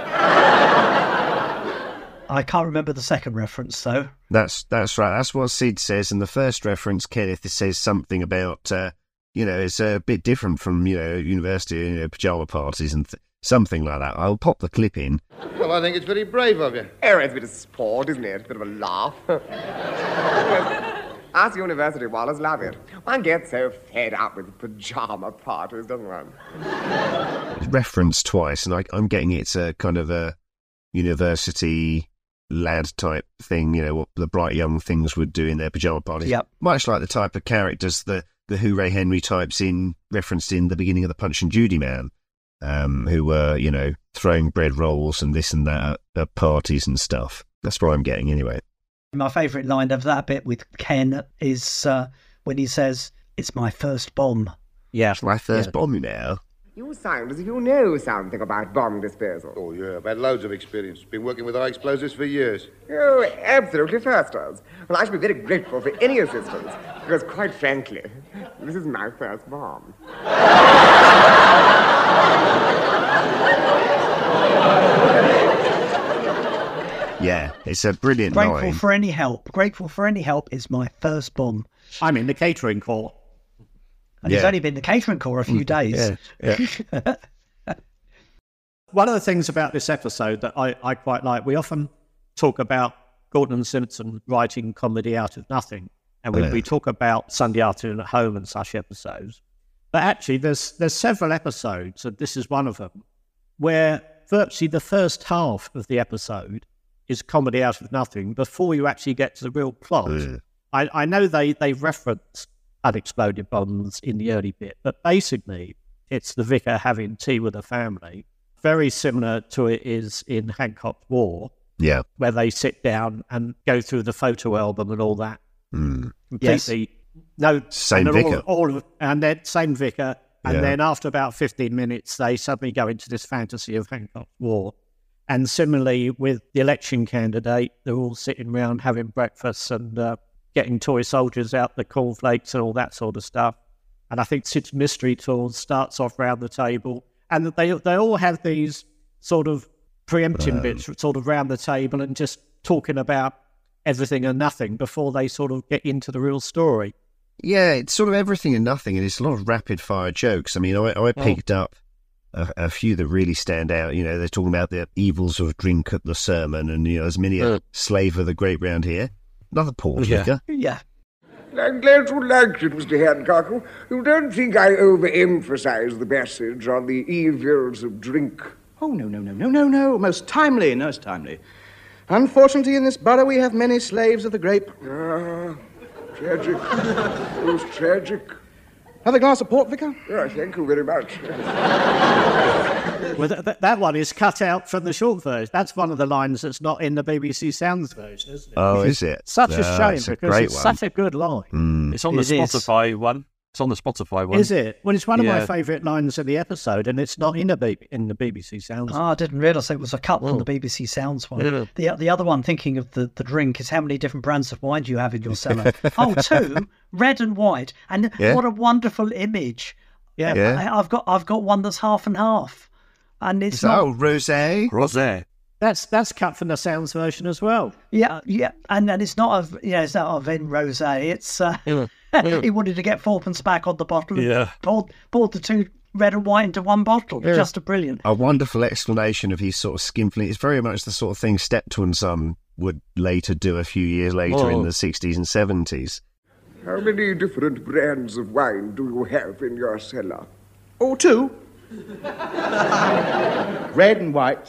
Speaker 2: I can't remember the second reference, though.
Speaker 1: That's right. That's what Sid says. And the first reference, Kenneth, says something about, it's a bit different from, university, pyjama parties and something like that. I'll pop the clip in.
Speaker 23: Well, I think it's very brave of you.
Speaker 21: Oh, it's a bit of sport, isn't it? A bit of a laugh. Us university wallers love it. One gets so fed up with pyjama parties, doesn't one?
Speaker 1: It's referenced twice, and I'm getting it's a kind of a university lad type thing, what the bright young things would do in their pyjama parties.
Speaker 2: Yep.
Speaker 1: Much like the type of characters the Hooray Henry types referenced in the beginning of the Punch and Judy Man, who were, throwing bread rolls and this and that at parties and stuff. That's what I'm getting anyway.
Speaker 2: My favourite line of that bit with Ken is when he says, "It's my first bomb."
Speaker 1: Yeah, it's my first bomb now.
Speaker 21: You sound as if you know something about bomb disposal.
Speaker 23: Oh, yeah, I've had loads of experience. Been working with high explosives for years.
Speaker 21: Oh, absolutely firsters. Well, I should be very grateful for any assistance, because quite frankly, this is my first bomb.
Speaker 1: Yeah, it's a brilliant
Speaker 2: Grateful
Speaker 1: line.
Speaker 2: for any help. Grateful for any help is my first bomb.
Speaker 4: I'm in the catering corps.
Speaker 2: And he's only been in the catering corps a few days.
Speaker 1: Yeah.
Speaker 4: One of the things about this episode that I quite like, we often talk about Gordon and Simpson writing comedy out of nothing. And we talk about Sunday Afternoon at Home and such episodes. But actually, there's several episodes, and this is one of them, where virtually the first half of the episode is comedy out of nothing before you actually get to the real plot. I know they reference unexploded bombs in the early bit, but basically it's the vicar having tea with a family. Very similar to it is in Hancock's War, where they sit down and go through the photo album and all that. Completely,
Speaker 1: same vicar,
Speaker 4: and then same vicar, And then after about 15 minutes, they suddenly go into this fantasy of Hancock's War. And similarly with the election candidate, they're all sitting around having breakfast and getting toy soldiers out, the cornflakes and all that sort of stuff. And I think Sid's Mystery Tour starts off round the table. And they all have these sort of preempting bits sort of round the table and just talking about everything and nothing before they sort of get into the real story.
Speaker 1: Yeah, it's sort of everything and nothing, and it's a lot of rapid-fire jokes. I mean, I picked up a few that really stand out. You know, they're talking about the evils of drink at the sermon, and, you know, there's many a slave of the grape round here. Another port liquor.
Speaker 2: Yeah.
Speaker 20: I'm glad you liked it, Mr. Hancock. You don't think I overemphasize the message on the evils of drink?
Speaker 3: Oh, no. Most timely. Unfortunately, in this borough, we have many slaves of the grape.
Speaker 20: Tragic. Most tragic.
Speaker 3: Have a glass of port, Vicar?
Speaker 20: Oh, thank you very much.
Speaker 4: Well, that one is cut out from the short version. That's one of the lines that's not in the BBC Sounds version, isn't it?
Speaker 1: Oh, is it?
Speaker 4: Such a shame, because it's such a good line.
Speaker 5: It's on the Spotify one. It's on the Spotify one.
Speaker 4: Is it? Well, it's one of my favourite lines of the episode, and it's not in the BBC Sounds.
Speaker 2: Oh, I didn't realise it was a cut from the BBC Sounds one. Yeah. The other one, thinking of the drink, is how many different brands of wine do you have in your cellar? 2, red and white. And what a wonderful image. Yeah. I've got one that's half and half. And it's
Speaker 1: rosé.
Speaker 5: Rosé.
Speaker 4: That's cut from the Sounds version as well.
Speaker 2: Yeah. And it's not it's not a Vin Rosé. It's he wanted to get 4pence back on the bottle.
Speaker 5: Yeah.
Speaker 2: Poured the 2 red and white into one bottle. Yeah. Just brilliant.
Speaker 1: A wonderful explanation of his sort of skinflint. It's very much the sort of thing Steptoe and Son would later do a few years later in the 60s and 70s.
Speaker 20: How many different brands of wine do you have in your cellar?
Speaker 3: 2. Red and white.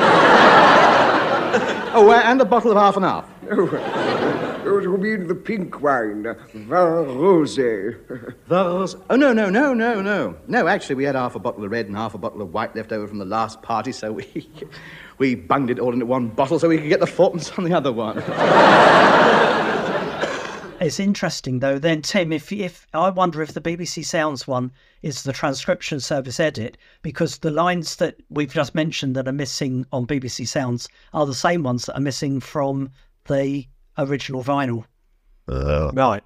Speaker 3: And a bottle of half and half.
Speaker 20: Oh, you mean the pink wine, vin rosé.
Speaker 3: Oh, no. No, actually, we had half a bottle of red and half a bottle of white left over from the last party, so we bunged it all into one bottle so we could get the 4pence on the other one.
Speaker 2: It's interesting, though, then, Tim, if I wonder if the BBC Sounds one is the transcription service edit, because the lines that we've just mentioned that are missing on BBC Sounds are the same ones that are missing from the original vinyl.
Speaker 4: Right.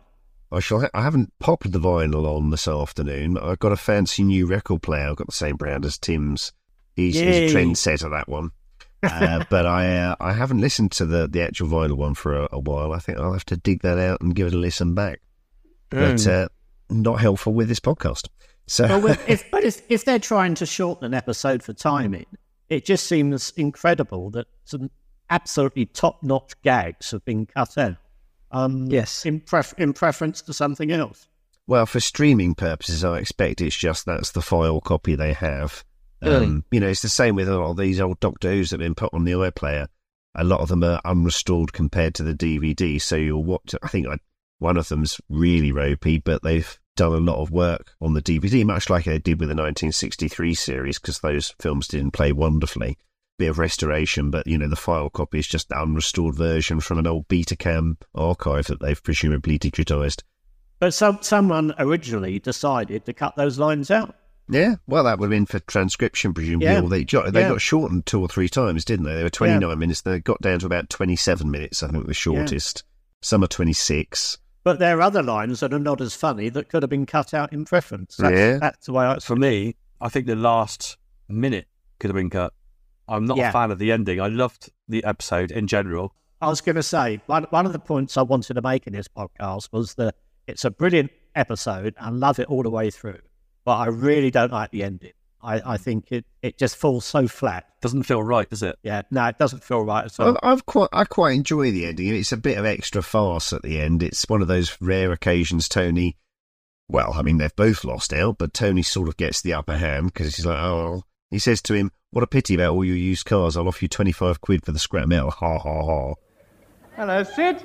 Speaker 1: I haven't popped the vinyl on this afternoon. I've got a fancy new record player. I've got the same brand as Tim's. He's a trendsetter, that one. But I haven't listened to the actual vinyl one for a while. I think I'll have to dig that out and give it a listen back. But not helpful with this podcast. So,
Speaker 4: if they're trying to shorten an episode for timing, it just seems incredible that some absolutely top-notch gags have been cut out.
Speaker 2: Yes,
Speaker 4: in preference to something else.
Speaker 1: Well, for streaming purposes, I expect it's just that's the file copy they have. You know, it's the same with a lot of these old Doctor Who's that have been put on the iPlayer. A lot of them are unrestored compared to the DVD, so you'll watch. I think one of them's really ropey, but they've done a lot of work on the DVD, much like they did with the 1963 series, because those films didn't play wonderfully. Bit of restoration, but, you know, the file copy is just an unrestored version from an old Betacam archive that they've presumably digitised.
Speaker 4: But someone originally decided to cut those lines out.
Speaker 1: Yeah, well, that would have been for transcription, presumably. Yeah. Or they got shortened 2 or 3 times, didn't they? They were 29 minutes. They got down to about 27 minutes, I think, the shortest. Some are 26.
Speaker 4: But there are other lines that are not as funny that could have been cut out in preference. That's the way
Speaker 5: For me, I think the last minute could have been cut. I'm not a fan of the ending. I loved the episode in general.
Speaker 4: I was going to say, one of the points I wanted to make in this podcast was that it's a brilliant episode. I love it all the way through. But I really don't like the ending. I think it just falls so flat.
Speaker 5: Doesn't feel right, does it?
Speaker 4: Yeah, no, it doesn't feel right at all.
Speaker 1: I quite enjoy the ending. It's a bit of extra farce at the end. It's one of those rare occasions Tony... Well, I mean, they've both lost out, but Tony sort of gets the upper hand because he's like, oh... He says to him, what a pity about all your used cars. I'll offer you 25 quid for the scrap metal. Ha, ha, ha.
Speaker 3: Hello, Sid.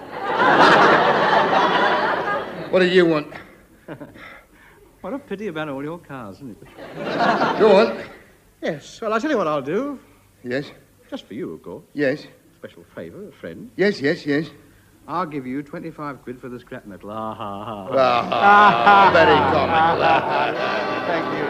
Speaker 23: What do you want?
Speaker 3: What a pity about all your cars, isn't it?
Speaker 23: Go on.
Speaker 3: Yes, well, I'll tell you what I'll do.
Speaker 23: Yes?
Speaker 3: Just for you, of course.
Speaker 23: Yes.
Speaker 3: Special favour, a friend.
Speaker 23: Yes.
Speaker 3: I'll give you 25 quid for the scrap metal. Ah, ha, ha.
Speaker 23: Ah, very comical.
Speaker 3: Thank you.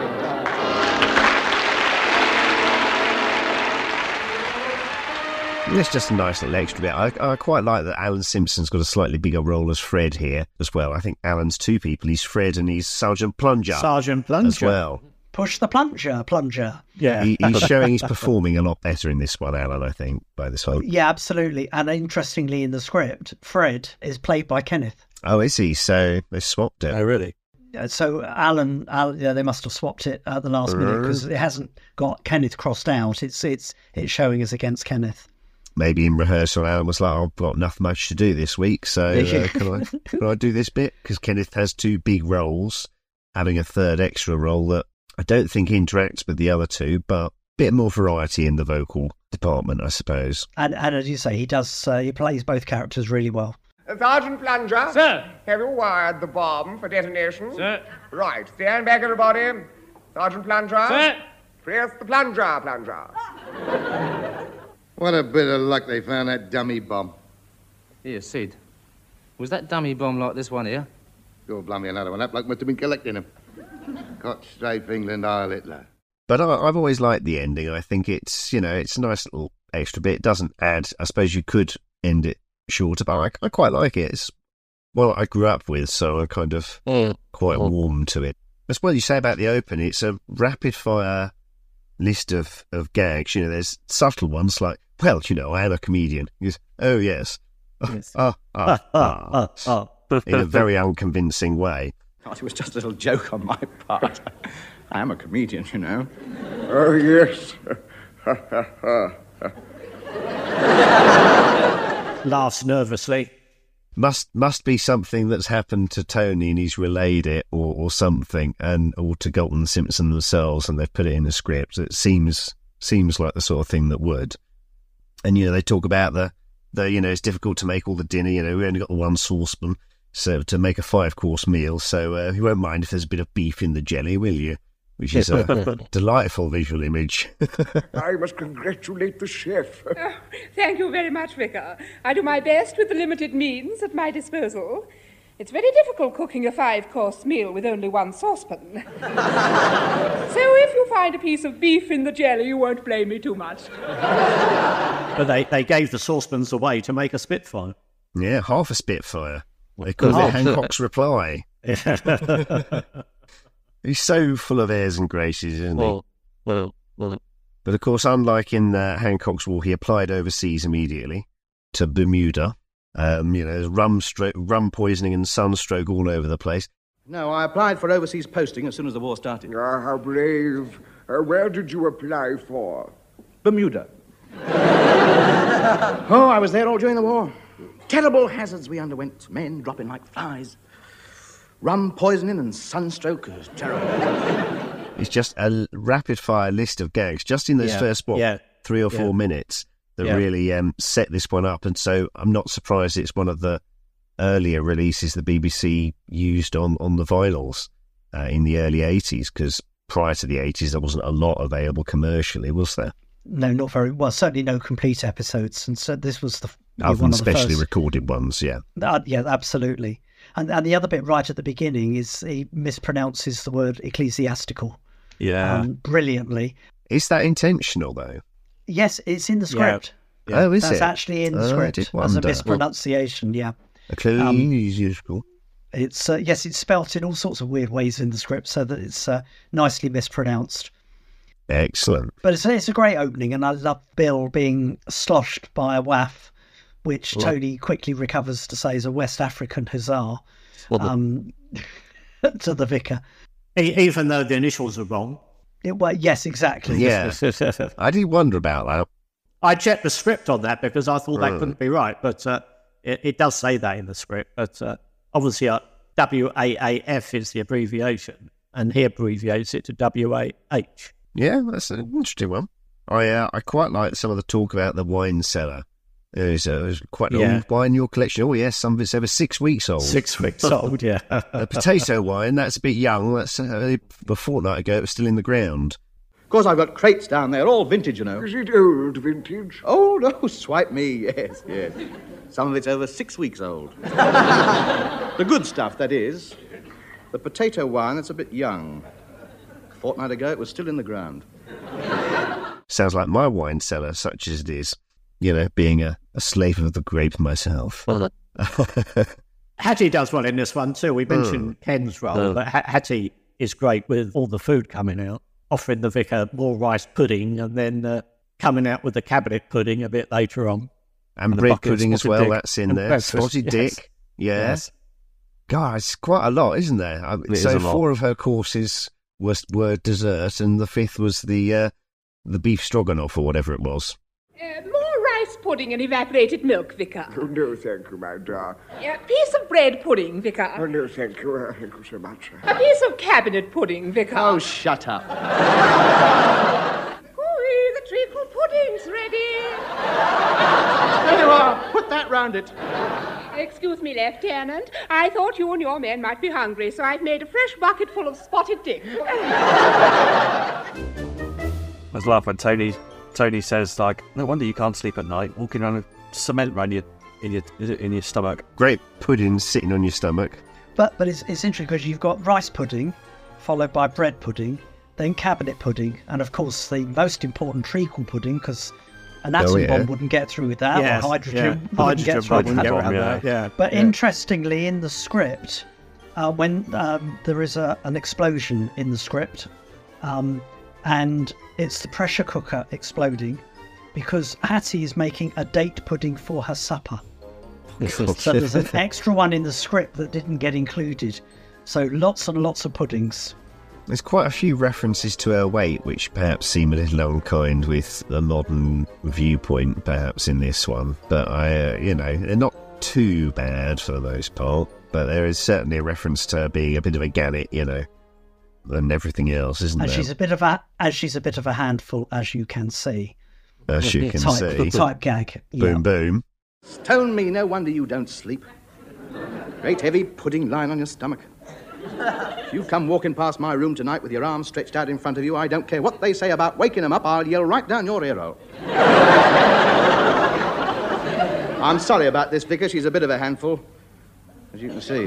Speaker 1: It's just a nice little extra bit. I quite like that Alan Simpson's got a slightly bigger role as Fred here as well. I think Alan's two people. He's Fred and he's Sergeant Plunger.
Speaker 4: Sergeant Plunger.
Speaker 1: As well.
Speaker 2: Push the plunger.
Speaker 4: Yeah.
Speaker 1: He's showing he's performing a lot better in this one, Alan, I think, by this whole...
Speaker 2: Yeah, absolutely. And interestingly, in the script, Fred is played by Kenneth.
Speaker 1: Oh, is he? So they swapped it.
Speaker 5: Oh, really?
Speaker 2: So Alan, yeah, they must have swapped it at the last minute because it hasn't got Kenneth crossed out. It's showing as against Kenneth.
Speaker 1: Maybe in rehearsal, Alan was like, I've got nothing much to do this week, so can I do this bit? Because Kenneth has two big roles, having a third extra role that I don't think interacts with the other two, but a bit more variety in the vocal department, I suppose.
Speaker 2: And as you say, he does. He plays both characters really well.
Speaker 21: Sergeant Plunger.
Speaker 17: Sir.
Speaker 21: Have you wired the bomb for detonation?
Speaker 17: Sir.
Speaker 21: Right. Stand back, everybody. Sergeant Plunger.
Speaker 17: Sir.
Speaker 21: Press the plunger.
Speaker 23: What a bit of luck they found that dummy bomb.
Speaker 15: Here, Sid. Was that dummy bomb like this one here?
Speaker 23: You'll blow me another one. That bloke must have been collecting them. Got straight for England, Heil Hitler.
Speaker 1: But I've always liked the ending. I think it's a nice little extra bit. It doesn't add... I suppose you could end it shorter, but I quite like it. It's what I grew up with, so I'm kind of quite warm to it. That's what you say about the open. It's a rapid-fire list of gags. There's subtle ones like, well, I am a comedian. He goes, oh, yes.
Speaker 3: Yes.
Speaker 1: In a very unconvincing way.
Speaker 3: It was just a little joke on my part. I am a comedian,
Speaker 20: Oh, yes.
Speaker 4: Laughs nervously.
Speaker 1: Must be something that's happened to Tony and he's relayed it or something, or to Galton and Simpson themselves, and they've put it in the script. It seems like the sort of thing that would. And, they talk about the it's difficult to make all the dinner, we only got the one saucepan, so to make a 5-course meal, so you won't mind if there's a bit of beef in the jelly, will you? Which is a delightful visual image.
Speaker 20: I must congratulate the chef.
Speaker 6: Oh, thank you very much, Vicar. I do my best with the limited means at my disposal. It's very difficult cooking a 5-course meal with only one saucepan. So if you find a piece of beef in the jelly, you won't blame me too much.
Speaker 4: But they gave the saucepans away to make a Spitfire.
Speaker 1: Yeah, half a Spitfire. They called it Hancock's Reply. He's so full of airs and graces, isn't he?
Speaker 5: Well.
Speaker 1: But of course, unlike in Hancock's War, he applied overseas immediately to Bermuda. There's rum poisoning and sunstroke all over the place.
Speaker 3: No, I applied for overseas posting as soon as the war started.
Speaker 20: Ah, how brave. Where did you apply for?
Speaker 3: Bermuda. Oh, I was there all during the war. Terrible hazards we underwent. Men dropping like flies. Rum poisoning and sunstroke is terrible.
Speaker 1: It's just a rapid-fire list of gags, just in those first 3 or 4 minutes, that really set this one up. And so I'm not surprised it's one of the earlier releases the BBC used on the vinyls in the early 80s, because prior to the 80s there wasn't a lot available commercially, was there?
Speaker 2: No, not very well. Certainly no complete episodes, and so this was
Speaker 1: other
Speaker 2: one
Speaker 1: than
Speaker 2: of the
Speaker 1: specially
Speaker 2: first.
Speaker 1: recorded ones. Yeah,
Speaker 2: absolutely. And the other bit right at the beginning is he mispronounces the word ecclesiastical.
Speaker 5: Yeah,
Speaker 2: brilliantly.
Speaker 1: Is that intentional though?
Speaker 2: Yes, it's in the script.
Speaker 1: Yeah. Oh, is
Speaker 2: That's
Speaker 1: it?
Speaker 2: actually in the script as a mispronunciation.
Speaker 1: Ecclesiastical.
Speaker 2: It's yes, it's spelt in all sorts of weird ways in the script, so that it's nicely mispronounced.
Speaker 1: Excellent.
Speaker 2: But it's a great opening, and I love Bill being sloshed by a waff, which Tony quickly recovers to say is a West African hussar, to the vicar.
Speaker 4: Even though the initials are wrong.
Speaker 2: Yes, exactly.
Speaker 1: Yeah. I did wonder about that.
Speaker 4: I checked the script on that because I thought that couldn't be right, but it does say that in the script. But obviously WAAF is the abbreviation, and he abbreviates it to WAH.
Speaker 1: Yeah, that's an interesting one. I quite like some of the talk about the wine cellar. There's quite an old wine in your collection. Oh, yes, some of it's over 6 weeks old.
Speaker 4: 6 weeks old, yeah.
Speaker 1: The potato wine, that's a bit young. That's a fortnight ago, it was still in the ground.
Speaker 3: Of course, I've got crates down there, all vintage, you know.
Speaker 20: Is it old vintage?
Speaker 3: Oh, no, swipe me, yes. Some of it's over 6 weeks old. The good stuff, that is. The potato wine, that's a bit young. A fortnight ago, it was still in the ground.
Speaker 1: Sounds like my wine cellar, such as it is. You know, being a slave of the grape myself.
Speaker 4: Hattie does well in this one too. We mentioned Ken's role, but Hattie is great with all the food coming out, offering the vicar more rice pudding and then coming out with the cabinet pudding a bit later on.
Speaker 1: And bread pudding as well, that's in there. Spotted Dick,
Speaker 4: yes.
Speaker 1: God, it's quite a lot, isn't there? So 4 of her courses were dessert, and the 5th was the beef stroganoff or whatever it was.
Speaker 6: More rice pudding and evaporated milk, Vicar.
Speaker 20: Oh, no, thank you, my dear.
Speaker 6: A piece of bread pudding, Vicar.
Speaker 20: Oh, no, thank you. Thank you so much.
Speaker 6: A piece of cabinet pudding, Vicar.
Speaker 3: Oh, shut up.
Speaker 6: Ooh, the treacle pudding's ready.
Speaker 3: There you are. Put that round it.
Speaker 6: Excuse me, Lieutenant. I thought you and your men might be hungry, so I've made a fresh bucket full of Spotted Dick.
Speaker 5: I was laughing when Tony says, like, no wonder you can't sleep at night, walking around with cement around in your stomach.
Speaker 1: Great pudding sitting on your stomach.
Speaker 2: But it's interesting because you've got rice pudding, followed by bread pudding, then cabinet pudding, and of course the most important treacle pudding, because an atom bomb wouldn't get through with that, or hydrogen wouldn't get through with that. But interestingly, in the script, when there is an explosion in the script, and it's the pressure cooker exploding, because Hattie is making a date pudding for her supper. So there's an extra one in the script that didn't get included. So lots and lots of puddings.
Speaker 1: There's quite a few references to her weight, which perhaps seem a little unkind with the modern viewpoint, perhaps, in this one. But, they're not too bad for the most part. But there is certainly a reference to her being a bit of a gannet, and everything else, isn't there?
Speaker 2: She's a bit of a handful, as you can see.
Speaker 1: As you can see.
Speaker 2: Type gag.
Speaker 1: Boom, boom.
Speaker 3: Stone me, no wonder you don't sleep. Great heavy pudding lying on your stomach. If you come walking past my room tonight with your arms stretched out in front of you, I don't care what they say about waking them up, I'll yell right down your ear hole. I'm sorry about this, Vicar. She's a bit of a handful, as you can see.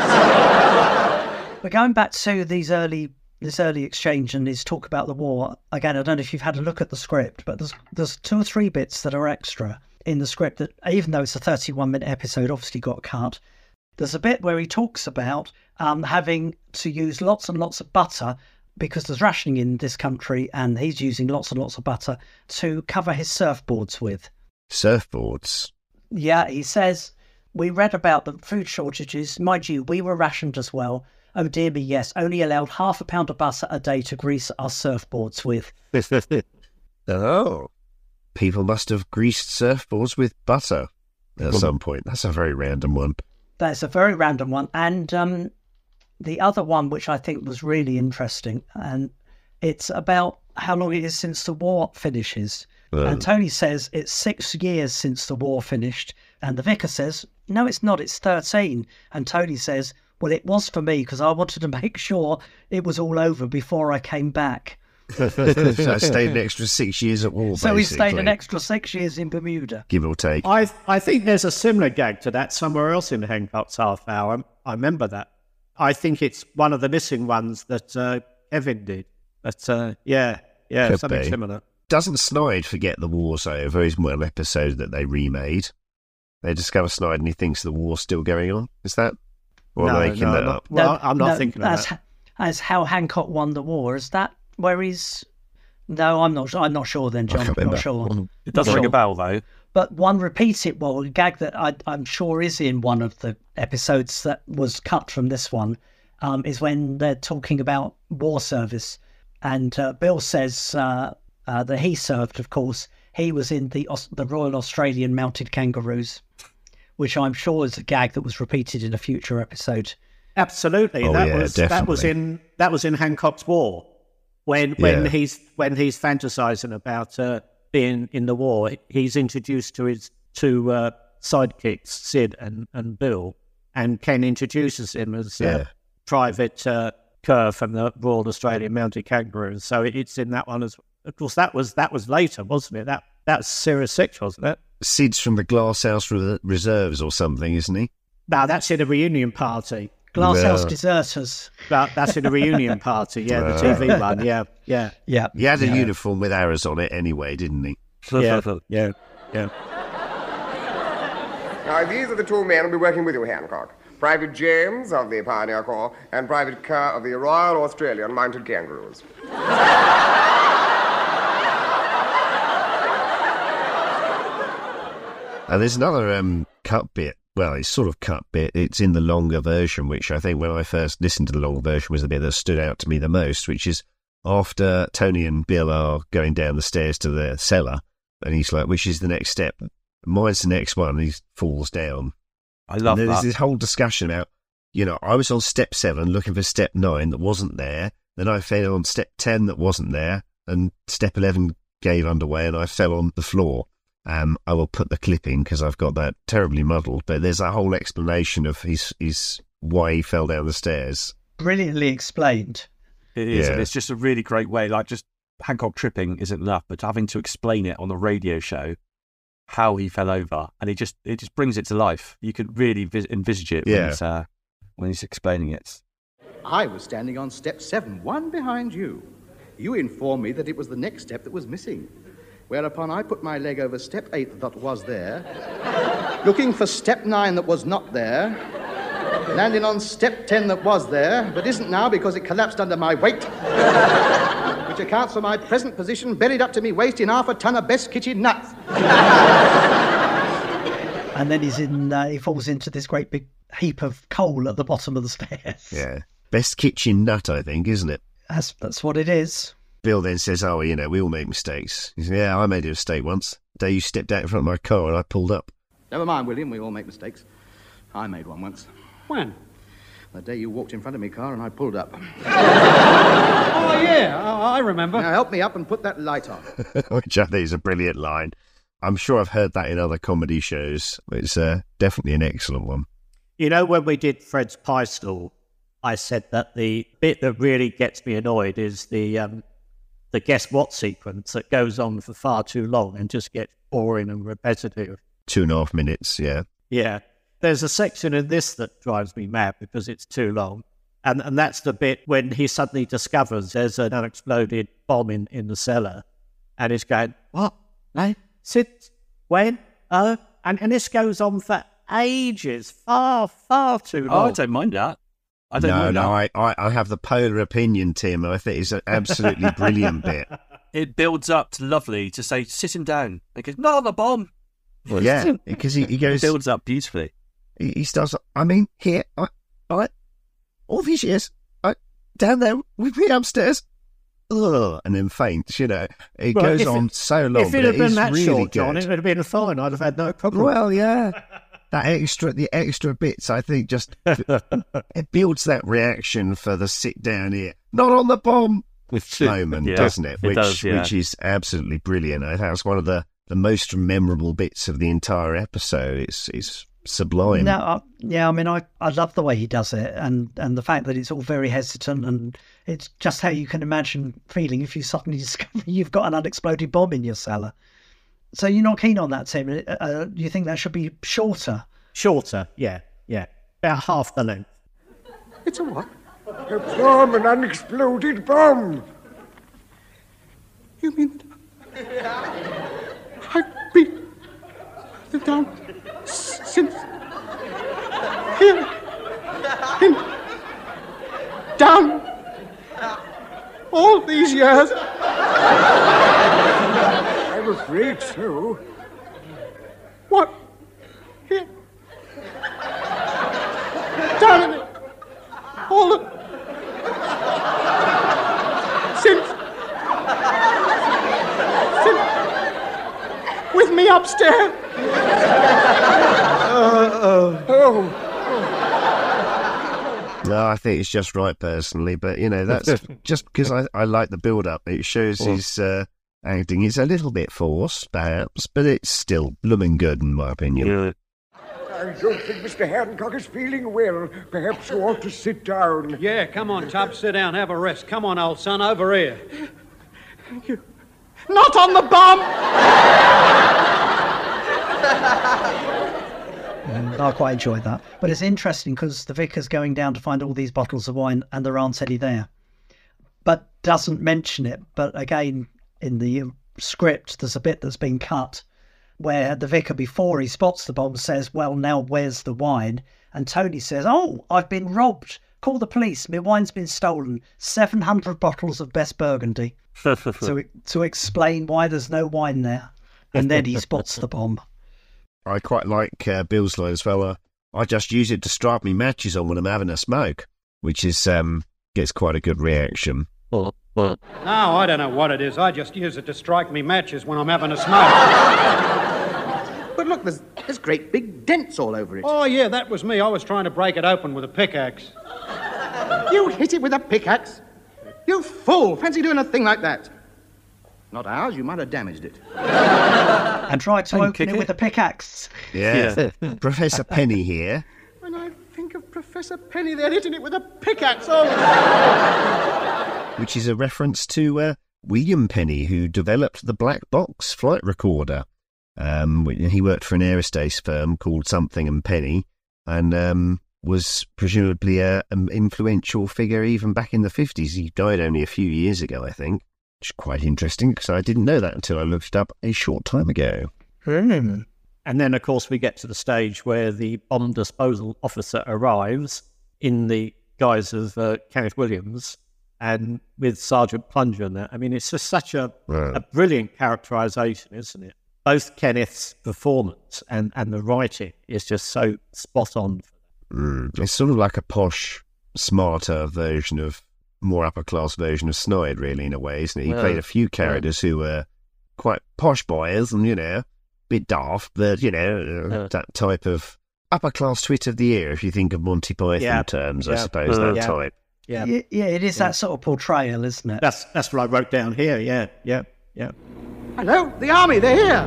Speaker 2: We're going back to this early exchange and his talk about the war. Again, I don't know if you've had a look at the script, but there's 2 or 3 bits that are extra in the script that, even though it's a 31-minute episode, obviously got cut. There's a bit where he talks about having to use lots and lots of butter because there's rationing in this country, and he's using lots and lots of butter to cover his surfboards with.
Speaker 1: Surfboards?
Speaker 2: Yeah, he says, we read about the food shortages. Mind you, we were rationed as well. Oh dear me, yes, only allowed ½ a pound of butter a day to grease our surfboards with.
Speaker 1: Oh, people must have greased surfboards with butter at some point. That's a very random one.
Speaker 2: That's a very random one. And the other one, which I think was really interesting, and it's about how long it is since the war finishes. And Tony says it's 6 years since the war finished. And the vicar says, no, it's not, it's 13. And Tony says, well, it was for me because I wanted to make sure it was all over before I came back.
Speaker 1: So I stayed an extra 6 years at war,
Speaker 2: So he stayed an extra 6 years in Bermuda.
Speaker 1: Give or take.
Speaker 4: I think there's a similar gag to that somewhere else in Hancock's Half Hour. I remember that. I think it's one of the missing ones that Kevin did. But,
Speaker 1: Could
Speaker 4: something
Speaker 1: be.
Speaker 4: similar.
Speaker 1: Doesn't Snide forget the war's over? Is one episode that they remade. They discover Snide and he thinks the war's still going on. Is that? Or am I making that up?
Speaker 4: Well, I'm not thinking of that.
Speaker 2: As how Hancock won the war. Is that where he's... No, I'm not sure then, John. I'm not sure.
Speaker 5: It does ring a bell, though.
Speaker 2: But one repeated, a gag that I'm sure is in one of the episodes that was cut from this one, is when they're talking about war service. And Bill says that he served, of course. He was in the Royal Australian Mounted Kangaroos, which I'm sure is a gag that was repeated in a future episode.
Speaker 4: Absolutely. That was in Hancock's War. When he's fantasizing about being in the war, he's introduced to his 2 sidekicks, Sid and Bill, and Ken introduces him as Private Kerr from the Royal Australian Mounted Kangaroos. So it's in that one as well. Of course, that was later, wasn't it? That's Series 6, wasn't it?
Speaker 1: Sid's from the Glasshouse Reserves or something, isn't he?
Speaker 4: No, that's in a reunion party.
Speaker 2: Glasshouse Deserters.
Speaker 4: That's in a reunion party, yeah, the TV one, yeah.
Speaker 1: He had a uniform with arrows on it anyway, didn't he?
Speaker 4: Yeah.
Speaker 21: Now, these are the two men who'll be working with you, Hancock. Private James of the Pioneer Corps and Private Kerr of the Royal Australian Mounted Kangaroos.
Speaker 1: There's another cut bit. Well, it's sort of cut bit. It's in the longer version, which I think when I first listened to the longer version was the bit that stood out to me the most, which is after Tony and Bill are going down the stairs to the cellar, and he's like, which is the next step? Mine's the next one, and he falls down.
Speaker 5: I love that.
Speaker 1: There's this whole discussion about, I was on step 7 looking for step 9 that wasn't there, then I fell on step 10 that wasn't there, and step 11 gave underway, and I fell on the floor. I will put the clip in because I've got that terribly muddled, but there's a whole explanation of his why he fell down the stairs.
Speaker 2: Brilliantly explained.
Speaker 5: It is, and it's just a really great way. Like, just Hancock tripping isn't enough, but having to explain it on the radio show, how he fell over, and it just brings it to life. You could really envisage it when he's explaining it.
Speaker 3: I was standing on step 7, one behind you. You informed me that it was the next step that was missing. Whereupon I put my leg over step 8 that was there, looking for step 9 that was not there, landing on step 10 that was there, but isn't now because it collapsed under my weight, which accounts for my present position buried up to me waist in half a ton of best kitchen nuts.
Speaker 2: And then he falls into this great big heap of coal at the bottom of the stairs.
Speaker 1: Yeah. Best kitchen nut, I think, isn't it?
Speaker 2: That's what it is.
Speaker 1: Bill then says, we all make mistakes. He says, yeah, I made a mistake once. The day you stepped out in front of my car and I pulled up.
Speaker 3: Never mind, William, we all make mistakes. I made one once.
Speaker 7: When?
Speaker 3: The day you walked in front of my car and I pulled up.
Speaker 7: Oh, yeah, I remember.
Speaker 3: Now help me up and put that light on.
Speaker 1: Which I think is a brilliant line. I'm sure I've heard that in other comedy shows. It's definitely an excellent one.
Speaker 4: When we did Fred's Pie Stall, I said that the bit that really gets me annoyed is the guess what sequence that goes on for far too long and just gets boring and repetitive.
Speaker 1: 2.5 minutes, yeah.
Speaker 4: Yeah. There's a section in this that drives me mad because it's too long. And that's the bit when he suddenly discovers there's an unexploded bomb in the cellar. And he's going, what? No? Sid? When? Oh? And this goes on for ages. Far, far too long.
Speaker 5: Oh, I don't mind that.
Speaker 1: I have the polar opinion, Tim. I think it's an absolutely brilliant bit.
Speaker 5: It builds up to lovely to say, sit him down. He goes, not on the bomb.
Speaker 1: Well, yeah, because he goes...
Speaker 5: It builds up beautifully.
Speaker 1: He starts, here, all these years, down there with me upstairs, and then faints, It goes on so long,
Speaker 4: if it had been that
Speaker 1: really
Speaker 4: short,
Speaker 1: good.
Speaker 4: John, it would have been fine. I'd have had no problem.
Speaker 1: Well, yeah. The extra bits, I think, just it builds that reaction for the sit down here, not on the bomb moment, doesn't it? Which is absolutely brilliant. I think that's one of the most memorable bits of the entire episode. It's sublime.
Speaker 2: No, I love the way he does it, and the fact that it's all very hesitant, and it's just how you can imagine feeling if you suddenly discover you've got an unexploded bomb in your cellar. So you're not keen on that, Tim? You think that should be shorter?
Speaker 4: Shorter, yeah. About half the length.
Speaker 21: It's a what?
Speaker 20: A bomb, an unexploded bomb.
Speaker 3: You mean I've been down since here down all these years?
Speaker 20: I'm afraid so.
Speaker 3: What? Here. Down in it. All the... Since... With me upstairs.
Speaker 1: No, I think it's just right personally, but that's just because I like the build-up. It shows his acting is a little bit forced, perhaps, but it's still blooming good in my opinion.
Speaker 21: Yeah.
Speaker 20: I don't think Mr. Hancock is feeling well. Perhaps you ought to sit down.
Speaker 7: Yeah, come on, Tubbs, sit down, have a rest. Come on, old son, over here.
Speaker 3: Thank you. Not on the bomb!
Speaker 2: I quite enjoyed that. But it's interesting because the vicar's going down to find all these bottles of wine and there aren't any there. But doesn't mention it. But again, in the script, there's a bit that's been cut where the vicar, before he spots the bomb, says, well, now where's the wine? And Tony says, oh, I've been robbed. Call the police. My wine's been stolen. 700 bottles of best Burgundy. to explain why there's no wine there. And then he spots the bomb.
Speaker 1: I quite like Bill's line as well. I just use it to strike me matches on when I'm having a smoke, which is gets quite a good reaction.
Speaker 7: No, I don't know what it is. I just use it to strike me matches when I'm having a smoke.
Speaker 3: But look, there's great big dents all over it.
Speaker 7: Oh, yeah, that was me. I was trying to break it open with a pickaxe.
Speaker 3: You hit it with a pickaxe? You fool! Fancy doing a thing like that. Not ours, you might have damaged it.
Speaker 2: And tried to open it with a pickaxe.
Speaker 1: Yeah. Professor Penny here.
Speaker 3: When I think of Professor Penny, they're hitting it with a pickaxe. Oh.
Speaker 1: Which is a reference to William Penny, who developed the black box flight recorder. He worked for an aerospace firm called Something and Penny, and was presumably an influential figure even back in the 50s. He died only a few years ago, I think. Which is quite interesting, because I didn't know that until I looked it up a short time ago.
Speaker 4: And then, of course, we get to the stage where the bomb disposal officer arrives in the guise of Kenneth Williams and with Sergeant Plunger and that. I mean, it's just such a brilliant characterisation, isn't it? Both Kenneth's performance and the writing is just so spot on.
Speaker 1: It's sort of like a posh, smarter version of, more upper-class version of Snide, really, in a way, isn't it? He played a few characters who were quite posh boys and, a bit daft, but, that type of upper-class twit of the year, if you think of Monty Python terms, I suppose, that type.
Speaker 2: Yeah, it is that sort of portrayal, isn't it?
Speaker 4: That's what I wrote down here, yeah.
Speaker 3: Hello, the army, they're here.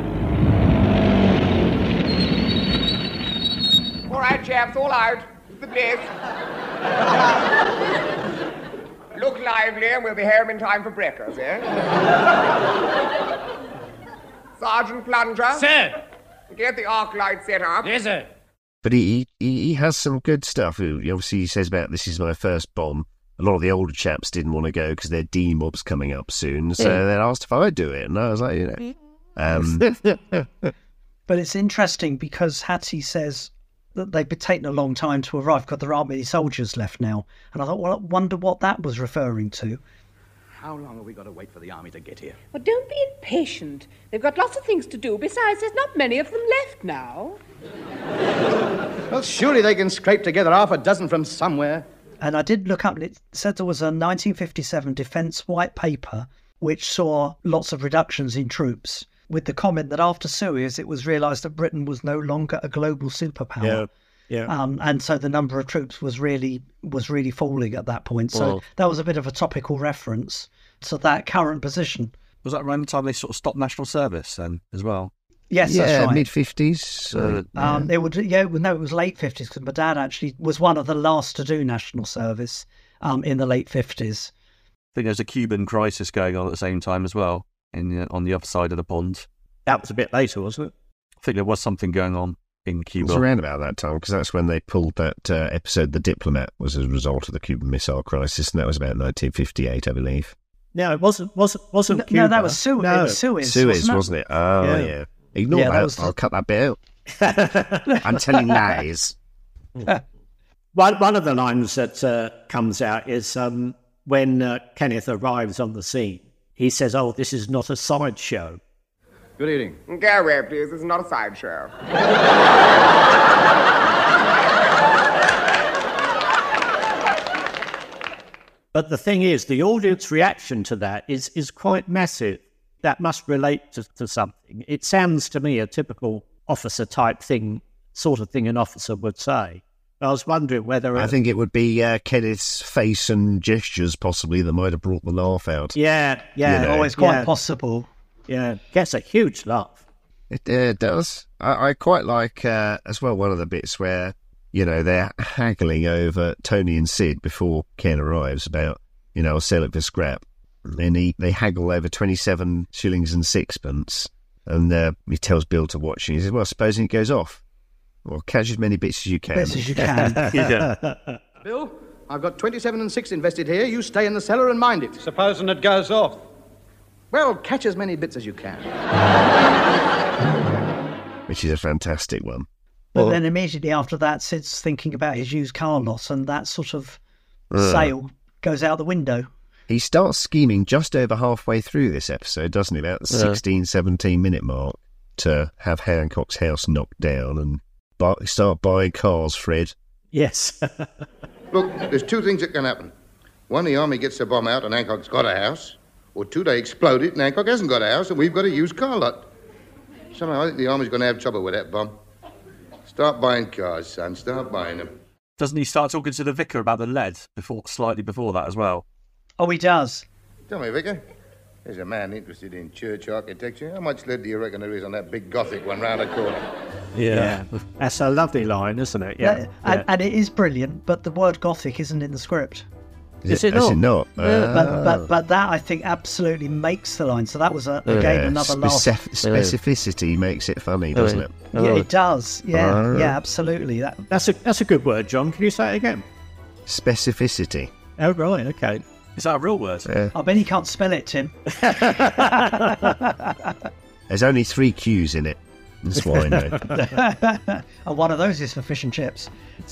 Speaker 21: All right, chaps, all out. The place. Look lively and we'll be home in time for breakfast, eh? Sergeant Plunger.
Speaker 7: Sir.
Speaker 21: Get the arc light set up.
Speaker 7: Yes, sir.
Speaker 1: But he has some good stuff. Obviously, he says about this is my first bomb. A lot of the older chaps didn't want to go because their D-mob's coming up soon, so they asked if I'd do it, and I was like,
Speaker 2: But it's interesting because Hattie says that they've been taking a long time to arrive because there aren't many soldiers left now. And I thought, well, I wonder what that was referring to.
Speaker 3: How long have we got to wait for the army to get here?
Speaker 6: Well, don't be impatient. They've got lots of things to do. Besides, there's not many of them left now.
Speaker 3: Well, surely they can scrape together half a dozen from somewhere.
Speaker 2: And I did look up, and it said there was a 1957 Defence White Paper which saw lots of reductions in troops, with the comment that after Suez it was realised that Britain was no longer a global superpower. And so the number of troops was really falling at that point. So that was a bit of a topical reference to that current position.
Speaker 5: Was that around the time they sort of stopped national service then as well?
Speaker 2: Yes, that's right.
Speaker 1: Mid-50s.
Speaker 2: It was late 50s because my dad actually was one of the last to do national service in the late 50s.
Speaker 5: I think there's a Cuban crisis going on at the same time as well on the other side of the pond.
Speaker 4: That was a bit later, wasn't it?
Speaker 5: I think there was something going on in Cuba.
Speaker 1: It was around about that time because that's when they pulled that episode The Diplomat was as a result of the Cuban Missile Crisis, and that was about 1958, I believe.
Speaker 4: No, it wasn't Cuba.
Speaker 2: No, that was Suez.
Speaker 4: No.
Speaker 2: It was Suez.
Speaker 1: Suez, wasn't it? Oh, yeah. Ignore that. I'll cut that bit out. I'm telling lies.
Speaker 4: One of the lines that comes out is when Kenneth arrives on the scene. He says, "Oh, this is not a sideshow."
Speaker 3: Good evening.
Speaker 21: Go away, please. This is not a sideshow.
Speaker 4: But the thing is, the audience reaction to that is quite massive. That must relate to something. It sounds to me a typical officer type thing, sort of thing an officer would say. I was wondering whether...
Speaker 1: I think it would be Kenneth's face and gestures, possibly, that might have brought the laugh out.
Speaker 4: Yeah.
Speaker 2: Always quite possible.
Speaker 4: Yeah, gets a huge laugh.
Speaker 1: It does. I quite like, as well, one of the bits where, they're haggling over Tony and Sid before Ken arrives about, I'll sell it for scrap. And then they haggle over 27 shillings and sixpence. And he tells Bill to watch. And he says, well, supposing it goes off. Well, catch as many bits as you can.
Speaker 2: Bits as you can.
Speaker 3: Bill, I've got 27 and 6 invested here. You stay in the cellar and mind it.
Speaker 7: Supposing it goes off?
Speaker 3: Well, catch as many bits as you can.
Speaker 1: Which is a fantastic one.
Speaker 2: But then immediately after that, Sid's thinking about his used car lot, and that sort of sale goes out the window.
Speaker 1: He starts scheming just over halfway through this episode, doesn't he? About the 16, 17-minute mark, to have Hancock's house knocked down and start buying cars, Fred.
Speaker 4: Yes.
Speaker 23: Look, there's two things that can happen. One, the army gets the bomb out and Hancock's got a house. Or two, they explode it and Hancock hasn't got a house and we've got a used car lot. Somehow I think the army's going to have trouble with that bomb. Start buying cars, son. Start buying them.
Speaker 5: Doesn't he start talking to the vicar about the lead slightly before that as well?
Speaker 2: Oh, he does.
Speaker 23: Tell me, Vicar, there's a man interested in church architecture. How much lead do you reckon there is on that big Gothic one round the corner?
Speaker 4: Yeah. That's a lovely line, isn't it? Yeah.
Speaker 2: And it is brilliant, but the word Gothic isn't in the script.
Speaker 1: Is it not?
Speaker 2: But that, I think, absolutely makes the line. So that was, again, another laugh.
Speaker 1: Specificity makes it funny, doesn't it?
Speaker 2: Yeah, it does. Yeah, absolutely.
Speaker 4: That's a good word, John. Can you say it again?
Speaker 1: Specificity.
Speaker 4: Oh, right, okay.
Speaker 5: Is that a real word?
Speaker 1: Yeah.
Speaker 2: I bet he can't spell it, Tim.
Speaker 1: There's only 3 Q's in it. That's why I know.
Speaker 2: And one of those is for fish and chips.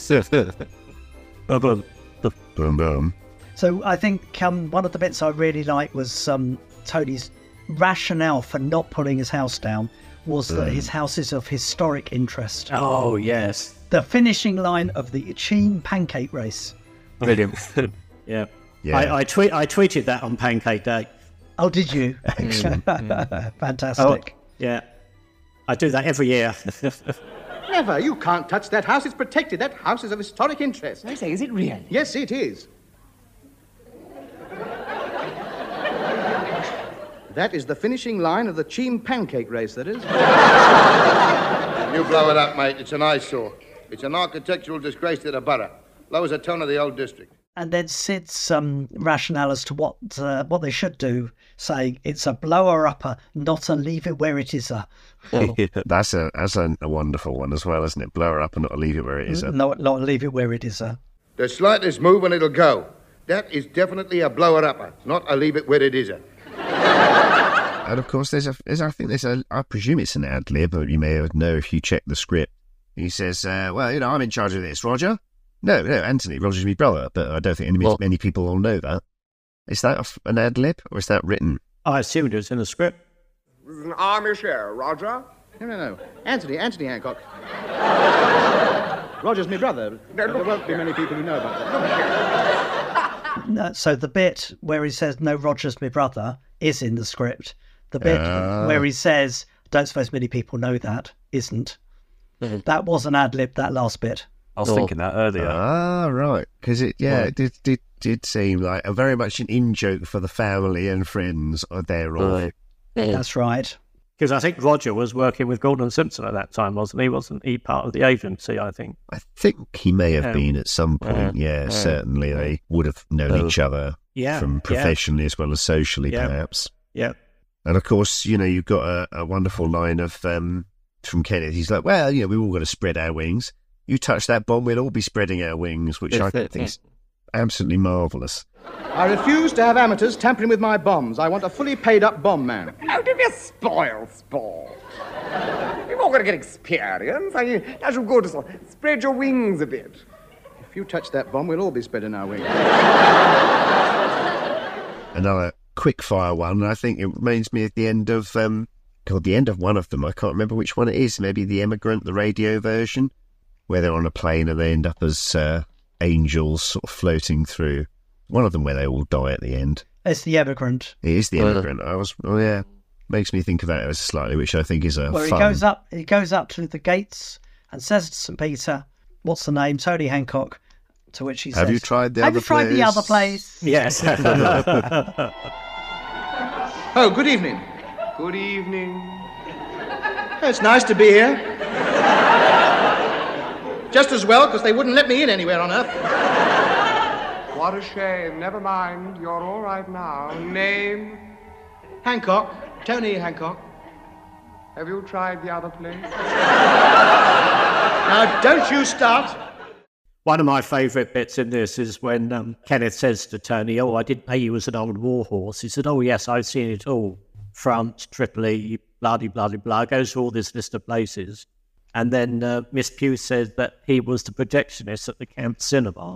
Speaker 1: Boom, boom.
Speaker 2: So I think one of the bits I really liked was Tony's rationale for not pulling his house down was that his house is of historic interest.
Speaker 4: Oh, yes.
Speaker 2: The finishing line of the Cheam pancake race.
Speaker 4: Brilliant. Yeah. I tweeted that on Pancake Day.
Speaker 2: Oh, did you? Fantastic.
Speaker 4: Oh, yeah. I do that every year.
Speaker 3: Never. You can't touch that house. It's protected. That house is of historic interest.
Speaker 15: I say, is it really?
Speaker 3: Yes, it is. That is the finishing line of the Cheam pancake race, that is.
Speaker 23: You blow it up, mate. It's an eyesore. It's an architectural disgrace to the borough. Lowers the tone of the old district.
Speaker 2: And then Sid's rationale as to what they should do, saying it's a blower-upper, not a leave it where it is.
Speaker 1: That's a wonderful one as well, isn't it? Blower-upper, not a leave it where it is.
Speaker 2: Not leave it where it is.
Speaker 23: The slightest move and it'll go. That is definitely a blower-upper, not a leave it where it is.
Speaker 1: And of course, I presume it's an ad-lib, but you may know if you check the script. He says, well, I'm in charge of this, Roger. No, Anthony, Roger's my brother, but I don't think many people will know that. Is that an ad-lib, or is that written?
Speaker 4: I assumed it was in the script.
Speaker 21: This is an army share, Roger.
Speaker 3: No. Anthony Hancock. Roger's my brother. There won't be many people who know about that.
Speaker 2: No, so the bit where he says, no, Roger's my brother, is in the script. The bit where he says, don't suppose many people know that, isn't. That was an ad-lib, that last bit.
Speaker 5: I was thinking that earlier.
Speaker 1: Ah, right. Because it did seem like a very much an in-joke for the family and friends thereof.
Speaker 2: That's right.
Speaker 4: Because I think Roger was working with Gordon Simpson at that time, wasn't he? Wasn't he part of the agency, I think?
Speaker 1: I think he may have been at some point, certainly. They would have known each other from professionally as well as socially, perhaps.
Speaker 4: Yeah.
Speaker 1: And of course, you've got a wonderful line of from Kenneth. He's like, well, we've all got to spread our wings. You touch that bomb, we'll all be spreading our wings, which I think is absolutely marvellous.
Speaker 3: I refuse to have amateurs tampering with my bombs. I want a fully paid-up bomb man.
Speaker 21: How do you spoil sport? You've all got to get experience. That's good to spread your wings a bit.
Speaker 3: If you touch that bomb, we'll all be spreading our wings.
Speaker 1: Another quick-fire one, I think it reminds me at the end of... the end of one of them. I can't remember which one it is. Maybe The Emigrant, the radio version, where they're on a plane and they end up as angels sort of floating through. One of them where they all die at the end.
Speaker 2: It's The Emigrant.
Speaker 1: It is The Emigrant. Makes me think of that as slightly, which I think is a fun...
Speaker 2: He goes up to the gates and says to St. Peter, what's the name? Tony Hancock. To which he says,
Speaker 1: Have you tried the other place?
Speaker 2: Have you tried the other place?
Speaker 4: Yes.
Speaker 3: Oh, good evening.
Speaker 21: Good evening.
Speaker 3: It's nice to be here. Just as well, because they wouldn't let me in anywhere on earth.
Speaker 21: What a shame. Never mind. You're all right now. Name?
Speaker 3: Hancock. Tony Hancock.
Speaker 21: Have you tried the other place?
Speaker 3: Now, don't you start.
Speaker 4: One of my favourite bits in this is when Kenneth says to Tony, "Oh, I didn't know you was an old war horse." He said, "Oh, yes, I've seen it all. France, Tripoli, blah-de-blah-de-blah." Goes through all this list of places. And then Miss Pugh said that he was the projectionist at the camp cinema.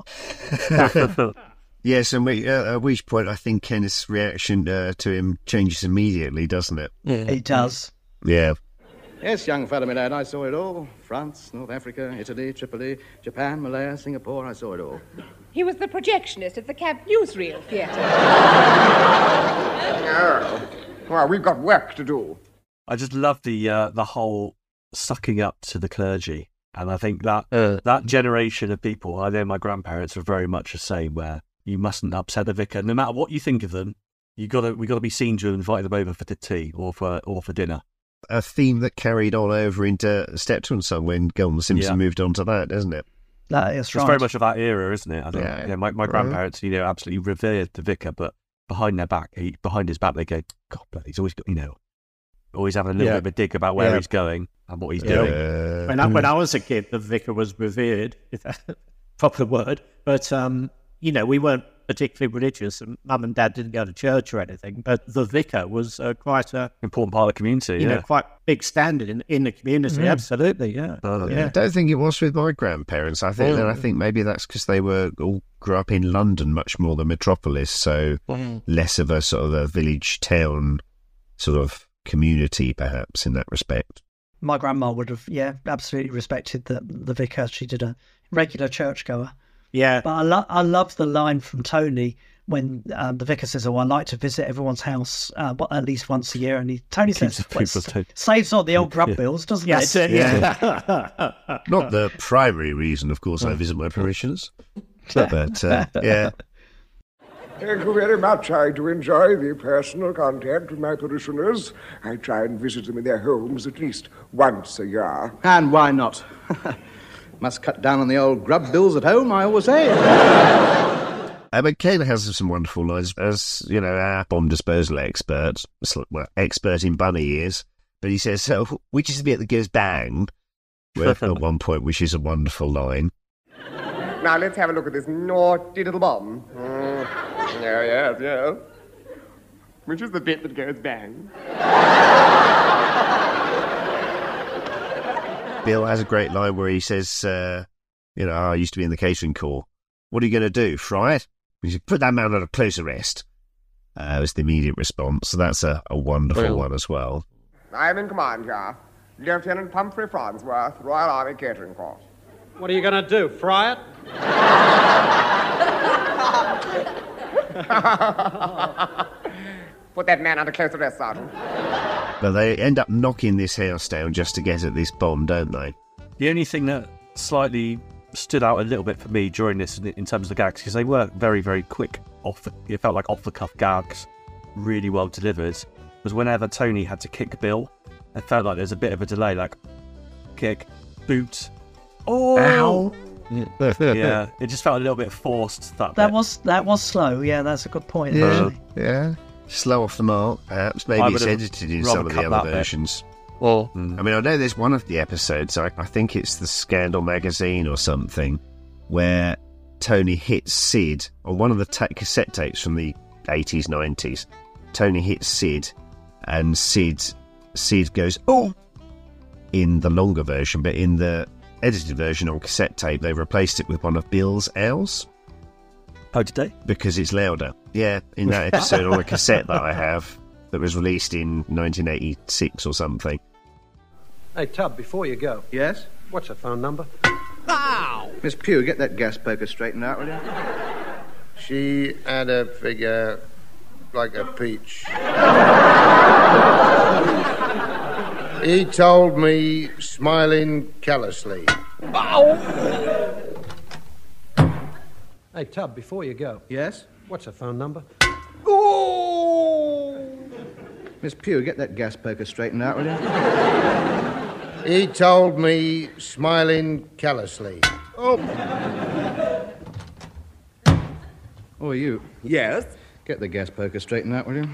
Speaker 1: Yes, and at which point I think Kenneth's reaction to him changes immediately, doesn't it?
Speaker 2: Yeah. It does.
Speaker 1: Yeah.
Speaker 3: Yes, young fellow, my lad, I saw it all. France, North Africa, Italy, Tripoli, Japan, Malaya, Singapore, I saw it all.
Speaker 6: He was the projectionist at the Camp Newsreel Theatre.
Speaker 21: Oh. Well, we've got work to do.
Speaker 5: I just love the whole sucking up to the clergy. And I think that that generation of people, I know my grandparents were very much the same, where you mustn't upset the vicar. No matter what you think of them, we got to be seen to invite them over for tea or for dinner.
Speaker 1: A theme that carried on over into Steptoe and Son when Golden Simpson moved on to that, isn't it?
Speaker 2: That is right.
Speaker 5: It's very much of that era, isn't it? I think. Yeah, my grandparents, absolutely revered the vicar, but behind his back, they go, "God, bloody, he's always got, always having a little bit of a dig about where he's going and what he's doing."
Speaker 4: When I was a kid, the vicar was revered, if that's a proper word, but we weren't particularly religious, and Mum and Dad didn't go to church or anything, but the vicar was quite a
Speaker 5: important part of the community,
Speaker 4: quite big standard in the community. Absolutely, yeah.
Speaker 1: I don't think it was with my grandparents. I think maybe that's because they all grew up in London much more than Metropolis, so less of a sort of a village town sort of community, perhaps, in that respect.
Speaker 2: My grandma would have, absolutely respected the vicar. She did a regular churchgoer.
Speaker 4: Yeah.
Speaker 2: But I love the line from Tony when the vicar says, "Oh, I like to visit everyone's house at least once a year." And Tony says, saves all the old grub bills, doesn't it?
Speaker 1: Yeah. Not the primary reason, of course, I visit my parishioners. But, yeah.
Speaker 20: Thank you very much. I do enjoy the personal contact with my parishioners. I try and visit them in their homes at least once a year.
Speaker 3: And why not? Must cut down on the old grub bills at home, I always say.
Speaker 1: But Ken has some wonderful lines, as, our bomb disposal expert, expert in bunny ears. But he says, "So, which is the bit that goes bang?" At one point, which is a wonderful line.
Speaker 21: Now, let's have a look at this naughty little bomb. Yes. Which is the bit that goes bang?
Speaker 1: Bill has a great line where he says, I used to be in the catering corps. What are you going to do, fry it? He said, "Put that man under close arrest." Was the immediate response. So that's a wonderful one as well.
Speaker 21: I am in command here. Lieutenant Humphrey Farnsworth, Royal Army Catering Corps.
Speaker 7: What are you going to do, fry it?
Speaker 21: Put that man under close arrest, Sergeant.
Speaker 1: But they end up knocking this house down just to get at this bomb, don't they?
Speaker 5: The only thing that slightly stood out a little bit for me during this in terms of the gags, because they were very, very quick, it felt like off-the-cuff gags, really well delivered, was whenever Tony had to kick Bill, it felt like there's a bit of a delay, like kick, boot, ow! Yeah, it just felt a little bit forced. That
Speaker 2: was slow. Yeah, that's a good point.
Speaker 1: Yeah. Slow off the mark, perhaps. Maybe it's edited in some of the other versions.
Speaker 5: Well,
Speaker 1: I mean, I know there's one of the episodes, I think it's the Scandal magazine or something, where Tony hits Sid, on one of the cassette tapes from the 80s, 90s. Tony hits Sid, and Sid goes, "Oh!" in the longer version, but in the edited version on cassette tape, they replaced it with one of Bill's owls.
Speaker 5: Oh, did they?
Speaker 1: Because it's louder. Yeah, in that episode on a cassette that I have that was released in 1986 or something.
Speaker 8: Hey, Tub, before you go.
Speaker 3: Yes?
Speaker 8: What's her phone number?
Speaker 3: Ow! Miss Pugh, get that gas poker straightened out, will you?
Speaker 10: She had a figure like a peach. He told me, smiling callously.
Speaker 8: Ow! Hey, Tub, before you go.
Speaker 3: Yes?
Speaker 8: What's her phone number?
Speaker 3: Ooh! Miss Pugh, get that gas poker straightened out, will you?
Speaker 10: He told me, smiling callously.
Speaker 3: Oh, you.
Speaker 21: Yes?
Speaker 3: Get the gas poker straightened out, will you?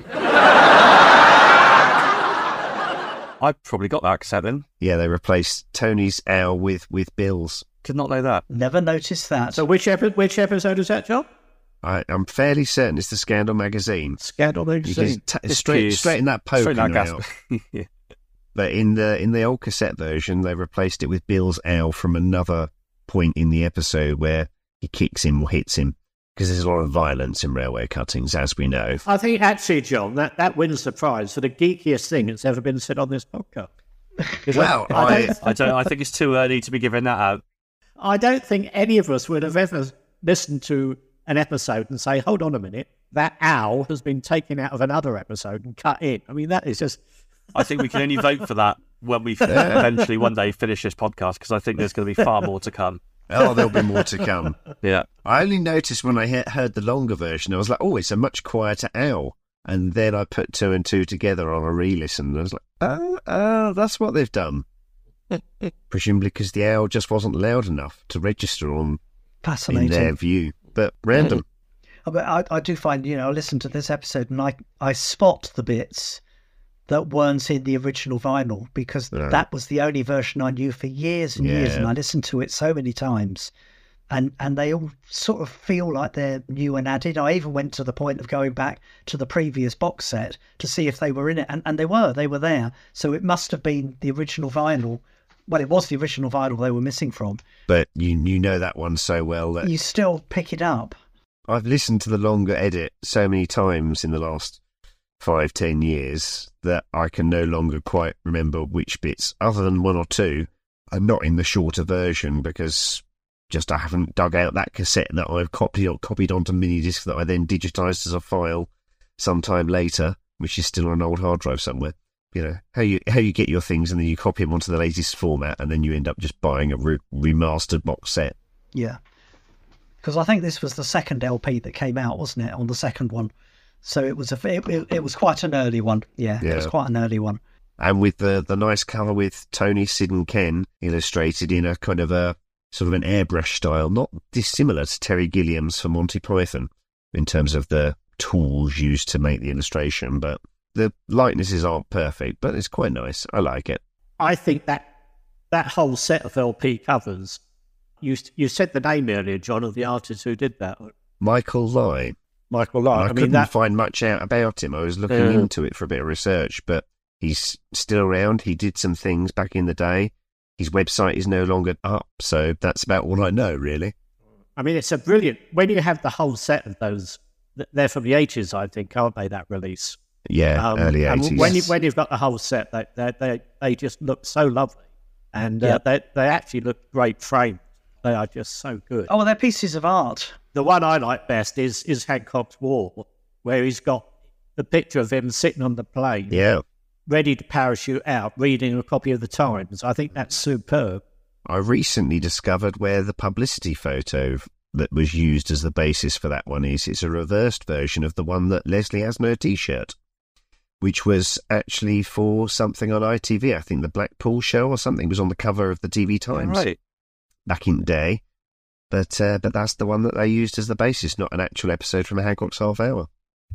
Speaker 5: I probably got that cassette then.
Speaker 1: Yeah, they replaced Tony's owl with Bill's.
Speaker 5: Could not know that.
Speaker 2: Never noticed that.
Speaker 4: So which episode is that, John?
Speaker 1: I'm fairly certain it's the Scandal magazine.
Speaker 4: Scandal magazine.
Speaker 1: Straighten that poker out.
Speaker 5: Yeah.
Speaker 1: But in the old cassette version, they replaced it with Bill's owl from another point in the episode where he kicks him or hits him, because there's a lot of violence in railway cuttings, as we know.
Speaker 4: I think actually, John, that wins the prize for the geekiest thing that's ever been said on this podcast.
Speaker 1: Well,
Speaker 5: I think it's too early to be giving that out.
Speaker 4: I don't think any of us would have ever listened to an episode and say, hold on a minute, that owl has been taken out of another episode and cut in. I mean, that is just...
Speaker 5: I think we can only vote for that when we eventually one day finish this podcast, because I think there's going to be far more to come.
Speaker 1: Oh, there'll be more to come.
Speaker 5: Yeah.
Speaker 1: I only noticed when I heard the longer version, I was like, oh, it's a much quieter owl. And then I put 2 and 2 together on a re-listen, and I was like, oh, that's what they've done. Presumably because the owl just wasn't loud enough to register on in their view. But random.
Speaker 2: But I do find, I listen to this episode and I spot the bits that weren't in the original vinyl, because that was the only version I knew for years and years, and I listened to it so many times. And they all sort of feel like they're new and added. I even went to the point of going back to the previous box set to see if they were in it, and they were there. So it must have been the original vinyl. Well, it was the original vinyl they were missing from.
Speaker 1: But you know that one so well that...
Speaker 2: You still pick it up.
Speaker 1: I've listened to the longer edit so many times in the last 5-10 years that I can no longer quite remember which bits, other than 1 or 2, are not in the shorter version, because just I haven't dug out that cassette that I've copied onto mini disc that I then digitised as a file sometime later, which is still on an old hard drive somewhere. You know, how you get your things and then you copy them onto the latest format, and then you end up just buying a remastered box set.
Speaker 2: Yeah. Because I think this was the second LP that came out, wasn't it, on the second one? So it was it was quite an early one. Yeah, it was quite an early one.
Speaker 1: And with the nice cover with Tony, Sid and Ken illustrated in a kind of a sort of an airbrush style, not dissimilar to Terry Gilliam's for Monty Python in terms of the tools used to make the illustration, but the likenesses aren't perfect, but it's quite nice. I like it.
Speaker 4: I think that whole set of LP covers, you said the name earlier, John, of the artist who did that.
Speaker 1: Michael Lai.
Speaker 4: I
Speaker 1: couldn't find much out about him. I was looking into it for a bit of research, but he's still around. He did some things back in the day. His website is no longer up, so that's about all I know, really.
Speaker 4: I mean, it's a brilliant... When you have the whole set of those, they're from the 80s, I think, aren't they, that release?
Speaker 1: Yeah, early 80s.
Speaker 4: When you've got the whole set, they just look so lovely. And they actually look great framed. They are just so good.
Speaker 2: Oh, they're pieces of art.
Speaker 4: The one I like best is Hancock's War, where he's got the picture of him sitting on the plane, ready to parachute out, reading a copy of the Times. I think that's superb.
Speaker 1: I recently discovered where the publicity photo that was used as the basis for that one is. It's a reversed version of the one that Leslie has on her T-shirt, which was actually for something on ITV. I think the Blackpool show or something was on the cover of the TV Times back in the day. But that's the one that they used as the basis, not an actual episode from Hancock's Half Hour.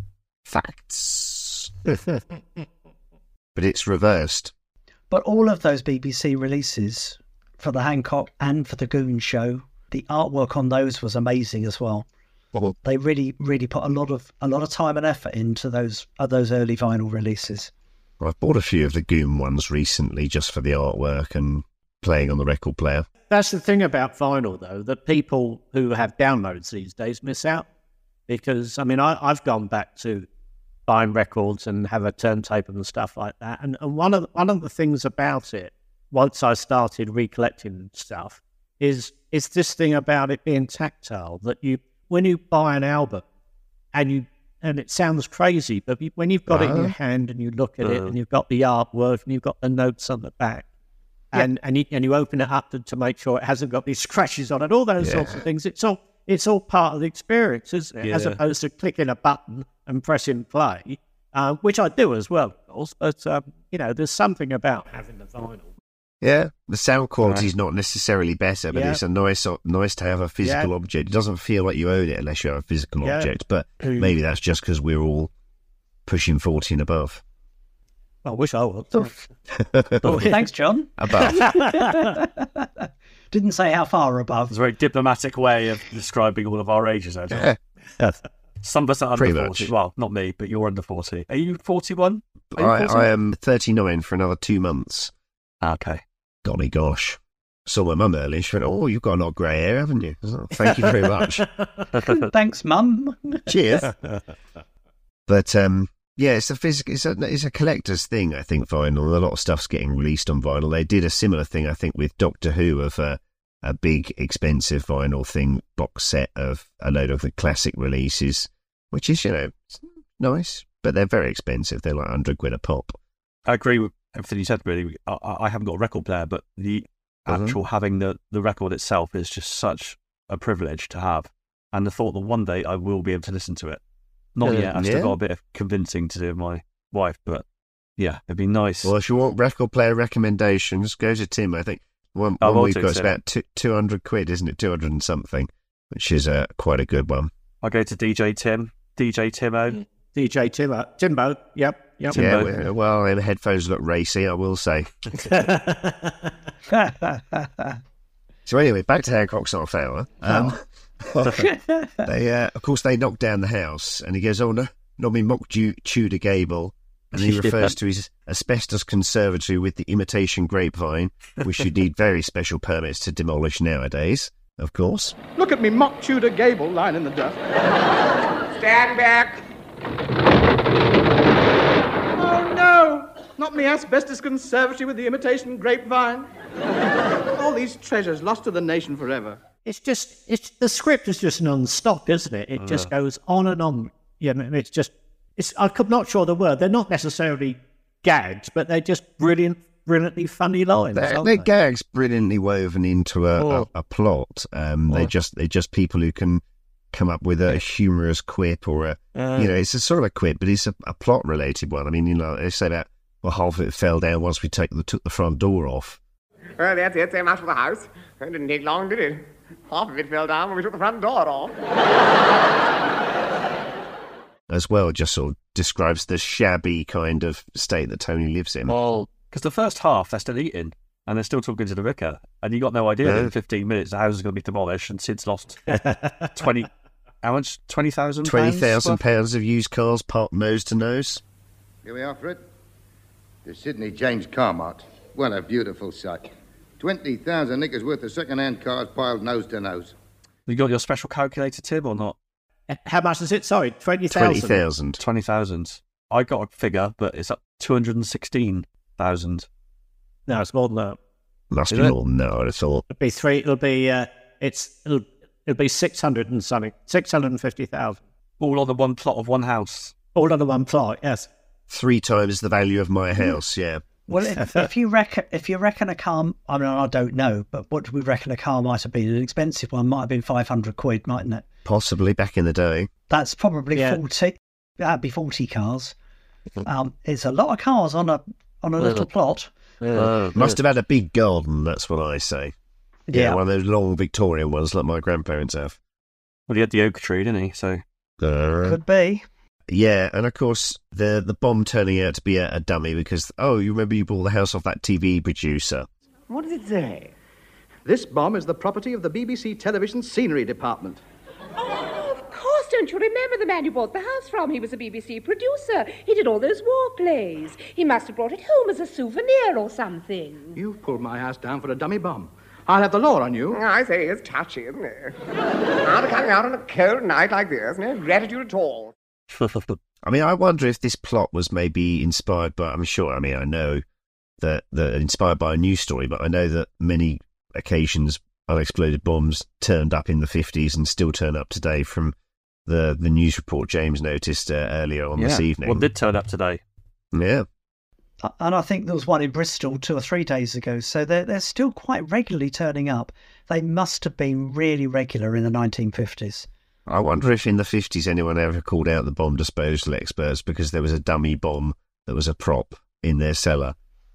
Speaker 1: Facts. But it's reversed.
Speaker 2: But all of those BBC releases for the Hancock and for the Goon show, the artwork on those was amazing as well. They really, really put a lot of time and effort into those early vinyl releases.
Speaker 1: I've bought a few of the Goon ones recently just for the artwork and playing on the record player.
Speaker 4: That's the thing about vinyl, though, that people who have downloads these days miss out. Because, I mean, I've gone back to buying records and have a turntable and stuff like that. And one of the things about it, once I started recollecting stuff, is this thing about it being tactile, that when you buy an album and it sounds crazy, but when you've got it in your hand and you look at it and you've got the artwork and you've got the notes on the back, and you open it up to make sure it hasn't got these scratches on it, all those sorts of things. It's all part of the experience, isn't it? Yeah. As opposed to clicking a button and pressing play, which I do as well, of course. But there's something about having the vinyl.
Speaker 1: Yeah, the sound quality is not necessarily better, but
Speaker 4: Yeah.
Speaker 1: it's a nice to have a physical object. It doesn't feel like you own it unless you have a physical
Speaker 4: Yeah.
Speaker 1: object, but maybe that's just because we're all pushing 40 and above.
Speaker 4: I wish I was.
Speaker 2: Oh, thanks, John.
Speaker 1: Above.
Speaker 2: Didn't say how far above.
Speaker 5: It's a very diplomatic way of describing all of our ages, actually. Some of us are under
Speaker 1: Pretty
Speaker 5: 40.
Speaker 1: much.
Speaker 5: Well, not me, but you're under 40. Are you 41?
Speaker 1: I am 39 for another 2 months.
Speaker 5: Okay.
Speaker 1: Golly gosh. Saw my mum earlier. She went, "Oh, you've got a lot of grey hair, haven't you?" I was like, "Thank you very much."
Speaker 2: Thanks, Mum.
Speaker 1: Cheers. But yeah, it's a collector's thing. I think vinyl. A lot of stuff's getting released on vinyl. They did a similar thing, I think, with Doctor Who of a big expensive vinyl thing box set of a load of the classic releases, which is it's nice, but they're very expensive. They're like £100 a pop.
Speaker 5: I agree with everything you said, really. I haven't got a record player, but the actual having the record itself is just such a privilege to have. And the thought that one day I will be able to listen to it. Not yet. I've still got a bit of convincing to do with my wife, but yeah, it'd be nice.
Speaker 1: Well, if you want record player recommendations, go to Tim. I think one we've got is about £200, isn't it? 200 and something, which is quite a good one.
Speaker 5: I go to DJ Tim, DJ Timo.
Speaker 4: DJ Timbo, yep.
Speaker 1: Timbo. Yeah, well, the headphones look racy, I will say. So anyway, back to Hancock's Half Hour. Of course, they knocked down the house, and he goes, "Oh no, not me mock Tudor gable," and he refers to his asbestos conservatory with the imitation grapevine, which you need very special permits to demolish nowadays. Of course.
Speaker 3: Look at me mock Tudor gable lying in the dust.
Speaker 21: Stand back.
Speaker 3: Oh no, not me asbestos conservatory with the imitation grapevine. All these treasures lost to the nation forever.
Speaker 4: It's the script is just non-stop, isn't it? It just goes on and on. I'm not sure the word. They're not necessarily gags, but they're just brilliantly funny lines.
Speaker 1: They're gags brilliantly woven into a plot. They're just people who can come up with a humorous quip or it's a sort of a quip, but it's a plot related one. I mean, they say that half of it fell down once we took the front door off.
Speaker 21: Well, that's it. So much for the house. It didn't take long, did it? Half of it fell down when we took the front door off.
Speaker 1: As well, just sort of describes the shabby kind of state that Tony lives in.
Speaker 5: Well, because the first half they're still eating and they're still talking to the vicar, and you got no idea that in 15 minutes the house is going to be demolished, and Sid's lost 20. How much? £20,000.
Speaker 1: £20,000 of used cars parked nose to nose.
Speaker 23: Here we are, Fred. The Sydney James Car Mart. What a beautiful sight. 20,000 nickers worth of second-hand cars piled nose to nose.
Speaker 5: You got your special calculator, Tim, or not?
Speaker 4: How much is it? Sorry, 20,000.
Speaker 5: 20,000. I got a figure, but it's up 216,000.
Speaker 4: No, it's more than that.
Speaker 1: Must be more than that, it's all.
Speaker 4: It'll be three. It'll be 600 and something. 650,000.
Speaker 5: All on the one plot of one house.
Speaker 4: All on the one plot. Yes.
Speaker 1: 3 times the value of my house. Yeah.
Speaker 2: Well, if you reckon a car, I mean, I don't know, but what do we reckon a car might have been? An expensive one might have been £500, mightn't it?
Speaker 1: Possibly back in the day.
Speaker 2: That's probably 40. That'd be 40 cars. It's a lot of cars on a little plot.
Speaker 1: Must have had a big garden. That's what I say. Yeah, one of those long Victorian ones like my grandparents have.
Speaker 5: Well, he had the oak tree, didn't he? So
Speaker 2: could be.
Speaker 1: Yeah, and of course, the bomb turning out to be a dummy because, you remember you bought the house off that TV producer.
Speaker 3: What does it say? This bomb is the property of the BBC Television Scenery Department.
Speaker 6: Oh, of course, don't you remember the man you bought the house from? He was a BBC producer. He did all those war plays. He must have brought it home as a souvenir or something.
Speaker 3: You've pulled my house down for a dummy bomb. I'll have the law on you.
Speaker 21: I say, it's touchy, isn't it? After coming out on a cold night like this, no gratitude at all.
Speaker 1: I mean, I wonder if this plot was maybe inspired by, I know that inspired by a news story, but I know that many occasions unexploded bombs turned up in the 50s and still turn up today from the news report James noticed earlier on this evening.
Speaker 5: One did turn up today.
Speaker 1: Yeah.
Speaker 2: And I think there was one in Bristol 2 or 3 days ago, so they're still quite regularly turning up. They must have been really regular in the 1950s.
Speaker 1: I wonder if in the 50s anyone ever called out the bomb disposal experts because there was a dummy bomb that was a prop in their cellar.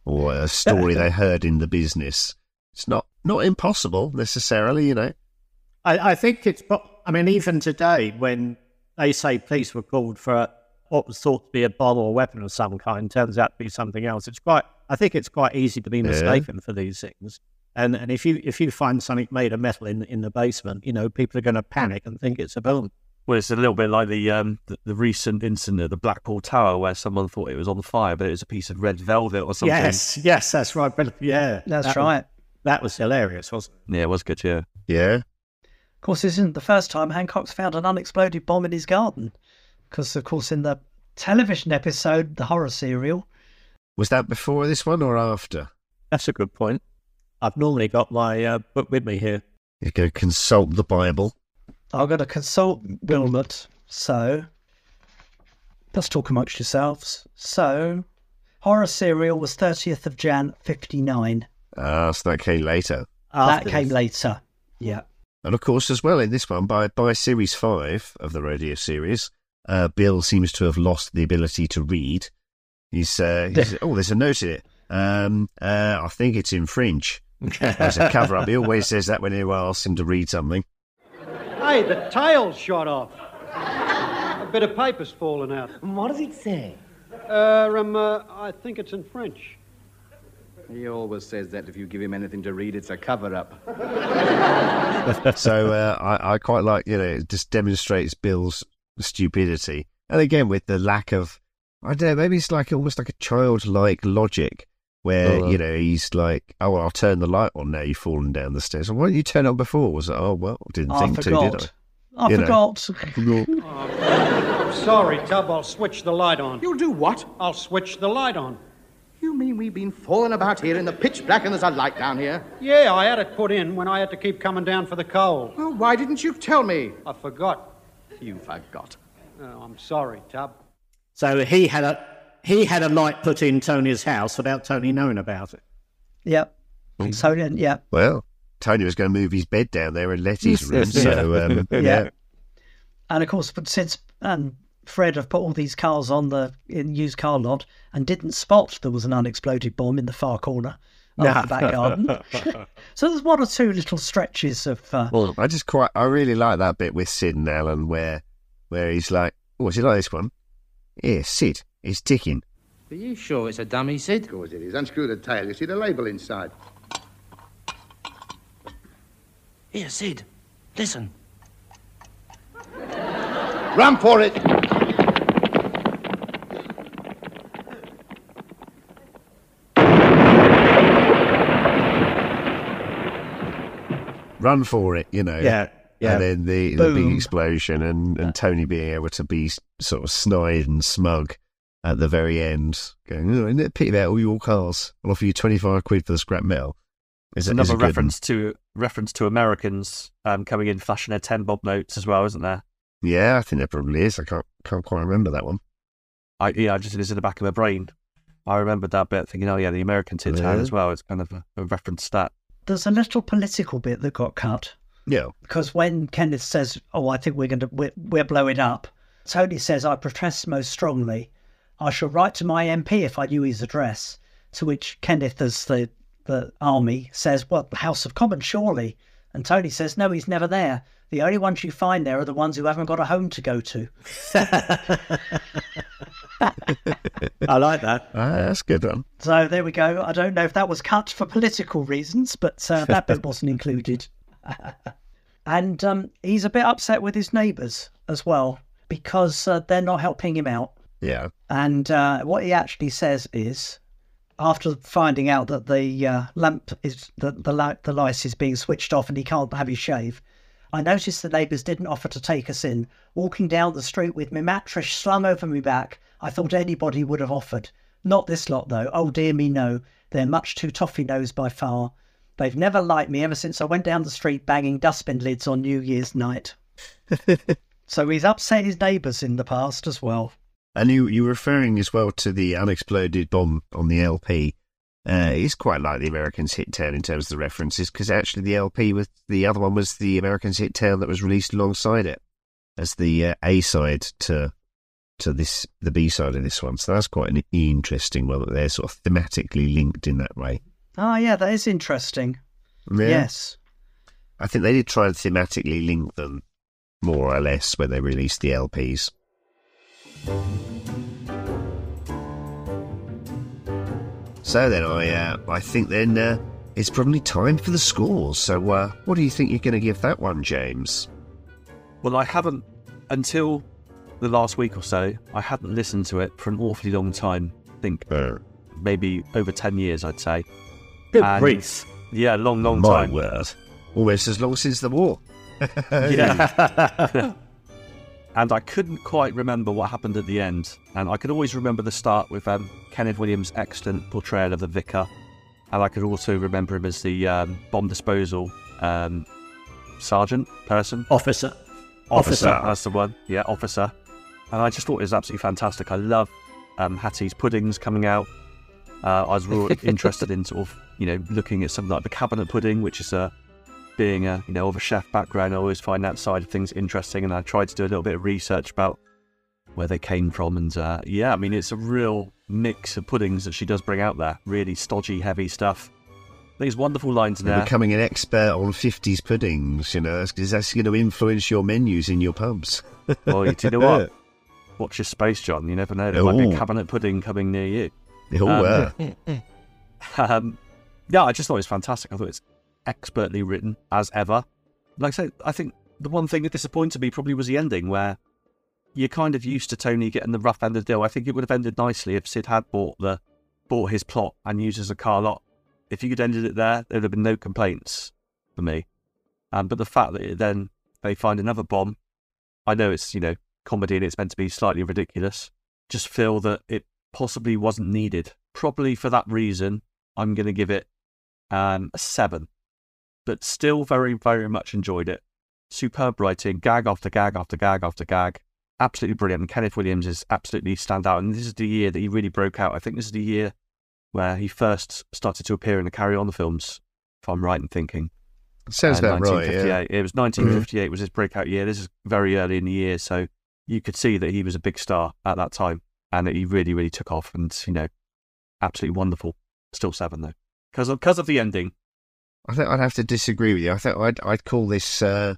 Speaker 1: or a story they heard in the business. It's not impossible necessarily, you know.
Speaker 4: I think it's, I mean, even today when they say police were called for what was thought to be a bomb or a weapon of some kind, turns out to be something else. I think it's quite easy to be mistaken for these things. And if you find something made of metal in the basement, you know, people are going to panic and think it's a bomb.
Speaker 5: Well, it's a little bit like the recent incident at the Blackpool Tower where someone thought it was on fire, but it was a piece of red velvet or something.
Speaker 4: Yes, that's right. But yeah,
Speaker 2: that's right.
Speaker 4: That was hilarious, wasn't it?
Speaker 5: Yeah, it was good. Yeah.
Speaker 2: Of course, this isn't the first time Hancock's found an unexploded bomb in his garden, because of course in the television episode, the horror serial.
Speaker 1: Was that before this one or after?
Speaker 4: That's a good point. I've normally got my book with me here.
Speaker 1: You go consult the Bible.
Speaker 2: I'm going to consult Wilmot. So, let's talk amongst yourselves. So, horror serial was 30th of Jan, 59.
Speaker 1: Ah, so that came later.
Speaker 2: That came later, yeah.
Speaker 1: And of course, as well, in this one, by Series 5 of the radio series, Bill seems to have lost the ability to read. He's there's a note in it. I think it's in French. There's a cover-up. He always says that when anyone asks him to read something.
Speaker 7: Hey, the tail's shot off. A bit of paper's fallen out.
Speaker 15: What does it say?
Speaker 7: I think it's in French.
Speaker 3: He always says that if you give him anything to read, it's a cover-up.
Speaker 1: So I quite like, you know, it just demonstrates Bill's stupidity. And again, with the lack of, I don't know, maybe it's like almost like a childlike logic where, you know, he's like, oh, well, I'll turn the light on now, you've fallen down the stairs. Well, why didn't you turn it on before? Was it, oh, well, didn't think to, did I?
Speaker 2: I forgot.
Speaker 7: I'm sorry, Tub, I'll switch the light on.
Speaker 3: You'll do what?
Speaker 7: I'll switch the light on.
Speaker 3: You mean we've been falling about here in the pitch black and there's a light down here?
Speaker 7: Yeah, I had it put in when I had to keep coming down for the coal.
Speaker 3: Well, why didn't you tell me?
Speaker 7: I forgot.
Speaker 3: You forgot.
Speaker 7: Oh, I'm sorry, Tub.
Speaker 4: So he had a light put in Tony's house without Tony knowing about it.
Speaker 2: Yep. So yeah.
Speaker 1: Well, Tony was going to move his bed down there in Letty's room. So yeah.
Speaker 2: And of course, but since Fred have put all these cars on the used car lot and didn't spot there was an unexploded bomb in the far corner of the back garden. So there's one or two little stretches of.
Speaker 1: Well, I really like that bit with Sid and Alan where he's like, oh, is it like this one? Yeah, Sid, it's ticking.
Speaker 15: Are you sure it's a dummy, Sid?
Speaker 23: Of course it is. Unscrew the tail. You see the label inside.
Speaker 15: Here, Sid. Listen.
Speaker 23: Run for it!
Speaker 1: Run for it, you know.
Speaker 4: Yeah.
Speaker 1: And then the big explosion and Tony being able to be sort of snide and smug at the very end, going, oh, isn't it a pity about all your cars? I'll offer you 25 quid for the scrap metal.
Speaker 5: There's another reference to Americans coming in flashing their 10 bob notes as well, isn't there?
Speaker 1: Yeah, I think there probably is. I can't quite remember that one.
Speaker 5: Just it's in the back of my brain. I remembered that bit, thinking, oh yeah, the Americans hit town as well. It's kind of a reference to that.
Speaker 2: There's a little political bit that got cut.
Speaker 1: Yeah.
Speaker 2: Because when Kenneth says, oh, I think we're blowing up, Tony says, I protest most strongly. I shall write to my MP if I knew his address. To which Kenneth, as the army, says, well, the House of Commons, surely. And Tony says, no, he's never there. The only ones you find there are the ones who haven't got a home to go to.
Speaker 4: I like that.
Speaker 1: That's a good one.
Speaker 2: So there we go. I don't know if that was cut for political reasons, but that bit wasn't included. And he's a bit upset with his neighbours as well, because they're not helping him out.
Speaker 1: Yeah.
Speaker 2: And what he actually says is, after finding out that the lamp is the light is being switched off and he can't have his shave, I noticed the neighbours didn't offer to take us in. Walking down the street with my mattress slung over my back, I thought anybody would have offered. Not this lot, though. Oh, dear me, no. They're much too toffee-nosed by far. They've never liked me ever since I went down the street banging dustbin lids on New Year's night. So he's upset his neighbours in the past as well.
Speaker 1: And you were referring as well to the unexploded bomb on the LP. It's quite like the Americans Hit Town in terms of the references, because actually the LP with the other one was the Americans Hit Town that was released alongside it as the A-side to the B-side of this one. So that's quite an interesting one, that they're sort of thematically linked in that way.
Speaker 2: Oh, yeah, that is interesting.
Speaker 1: Yeah.
Speaker 2: Yes.
Speaker 1: I think they did try and thematically link them more or less when they released the LPs. So then I think then it's probably time for the scores. So what do you think you're going to give that one, James?
Speaker 5: Well, I haven't, until the last week or so, I hadn't listened to it for an awfully long time. I think maybe over 10 years, I'd say.
Speaker 4: Good grief.
Speaker 5: Yeah, long time.
Speaker 1: My word. Almost as long since the war.
Speaker 5: Yeah. And I couldn't quite remember what happened at the end. And I could always remember the start with Kenneth Williams' excellent portrayal of the vicar. And I could also remember him as the bomb disposal sergeant person.
Speaker 4: Officer.
Speaker 5: That's the one. Yeah, officer. And I just thought it was absolutely fantastic. I love Hattie's puddings coming out. I was really interested in sort of, looking at something like the cabinet pudding, which is being of a chef background. I always find that side of things interesting, and I tried to do a little bit of research about where they came from. And it's a real mix of puddings that she does bring out there. Really stodgy, heavy stuff. There's wonderful lines in there.
Speaker 1: Becoming an expert on 50s puddings, because that's going to influence your menus in your pubs.
Speaker 5: Well, do you know what? Watch your space, John. You never know. There might be a cabinet pudding coming near you. I just thought it was fantastic. I thought it's expertly written, as ever. Like I said, I think the one thing that disappointed me probably was the ending, where you're kind of used to Tony getting the rough end of the deal. I think it would have ended nicely if Sid had bought his plot and used it as a car lot. If you could ended it there would have been no complaints for me. But the fact that then they find another bomb, I know it's, comedy and it's meant to be slightly ridiculous, just feel that it possibly wasn't needed. Probably for that reason, I'm going to give it a 7. But still very, very much enjoyed it. Superb writing, gag after gag after gag after gag. Absolutely brilliant. And Kenneth Williams is absolutely stand out. And this is the year that he really broke out. I think this is the year where he first started to appear in the Carry On films, if I'm right in thinking.
Speaker 1: Sounds about right, yeah.
Speaker 5: It was 1958 was his breakout year. This is very early in the year, so you could see that he was a big star at that time, and that he really, really took off, and, absolutely wonderful. Still 7, though. Because of the ending.
Speaker 1: I think I'd have to disagree with you. I think I'd call this a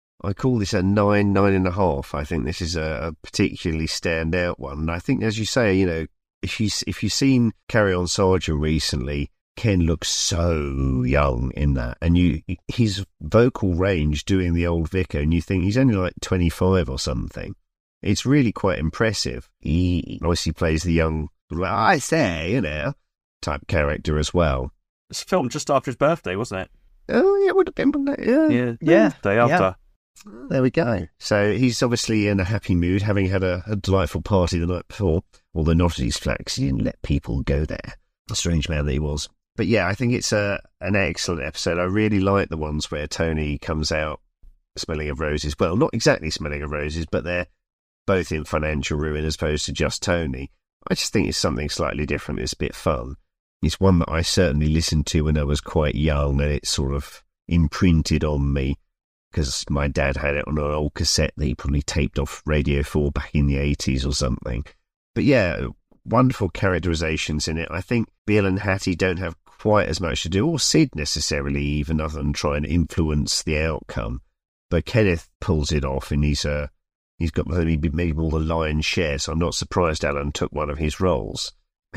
Speaker 1: 9.5. I think this is a particularly standout one. And I think, as you say, if you've seen Carry On Sergeant recently, Ken looks so young in that, and his vocal range doing the old vicar, and you think he's only like 25 or something. It's really quite impressive. He obviously plays the young, I say, type character as well.
Speaker 5: It's filmed just after his birthday, wasn't it?
Speaker 1: Oh, yeah, it would have been, wouldn't it? Yeah.
Speaker 5: Day after.
Speaker 1: Yeah. There we go. So he's obviously in a happy mood, having had a delightful party the night before, although not at his flat, 'cause he didn't let people go there. A strange man that he was. But yeah, I think it's an excellent episode. I really like the ones where Tony comes out smelling of roses. Well, not exactly smelling of roses, but they're both in financial ruin as opposed to just Tony. I just think it's something slightly different. It's a bit fun. It's one that I certainly listened to when I was quite young, and it sort of imprinted on me because my dad had it on an old cassette that he probably taped off Radio 4 back in the 80s or something. But yeah, wonderful characterizations in it. I think Bill and Hattie don't have quite as much to do, or Sid necessarily even, other than try and influence the outcome. But Kenneth pulls it off, and he's got maybe more the lion's share, so I'm not surprised Alan took one of his roles.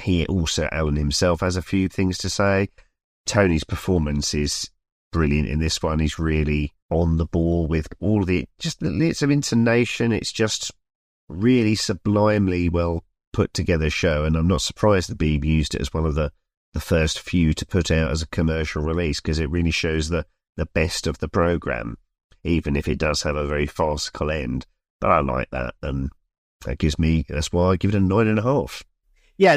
Speaker 1: Alan himself has a few things to say. Tony's performance is brilliant in this one. He's really on the ball with all the bits of intonation. It's just really sublimely well put together show, and I'm not surprised that Beeb used it as one of the first few to put out as a commercial release, because it really shows the best of the programme, even if it does have a very farcical end. But I like that, and that's why I give it a 9.5.
Speaker 4: Yeah,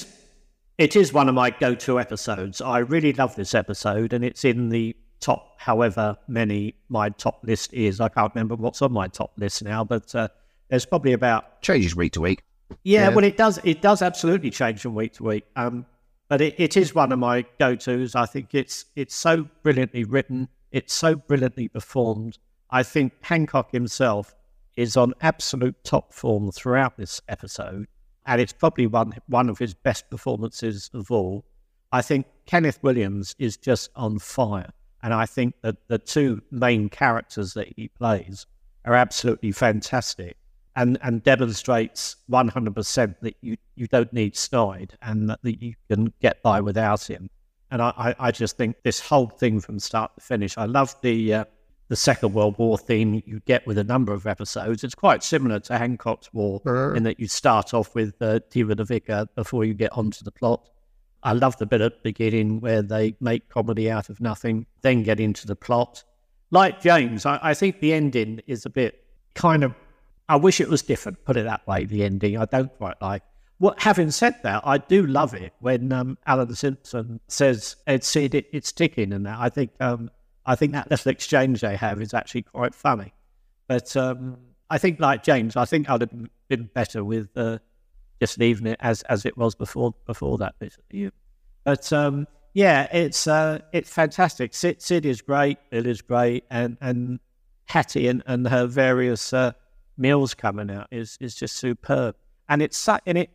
Speaker 4: it is one of my go-to episodes. I really love this episode, and it's in the top, however many my top list is. I can't remember what's on my top list now, but there's probably about...
Speaker 1: Changes week to week.
Speaker 4: Yeah, well, it does absolutely change from week to week. But it is one of my go-tos. I think it's so brilliantly written. It's so brilliantly performed. I think Hancock himself is on absolute top form throughout this episode, and it's probably one of his best performances of all. I think Kenneth Williams is just on fire, and I think that the two main characters that he plays are absolutely fantastic, and demonstrates 100% that you don't need Snide, and that you can get by without him. And I just think this whole thing from start to finish, I love the Second World War theme you get with a number of episodes. It's quite similar to Hancock's War in that you start off with Diva the Vicar before you get onto the plot. I love the bit at the beginning where they make comedy out of nothing, then get into the plot. Like James, I think the ending is a bit kind of, I wish it was different, put it that way, the ending. I don't quite like. Having said that, I do love it when Alan Simpson says, it's ticking and that. I think that little exchange they have is actually quite funny. But I think, like James, I think I'd have been better with just leaving it as it was before that bit. But yeah, it's fantastic. Sid is great, Bill is great, and Hattie and her various meals coming out is just superb. And it's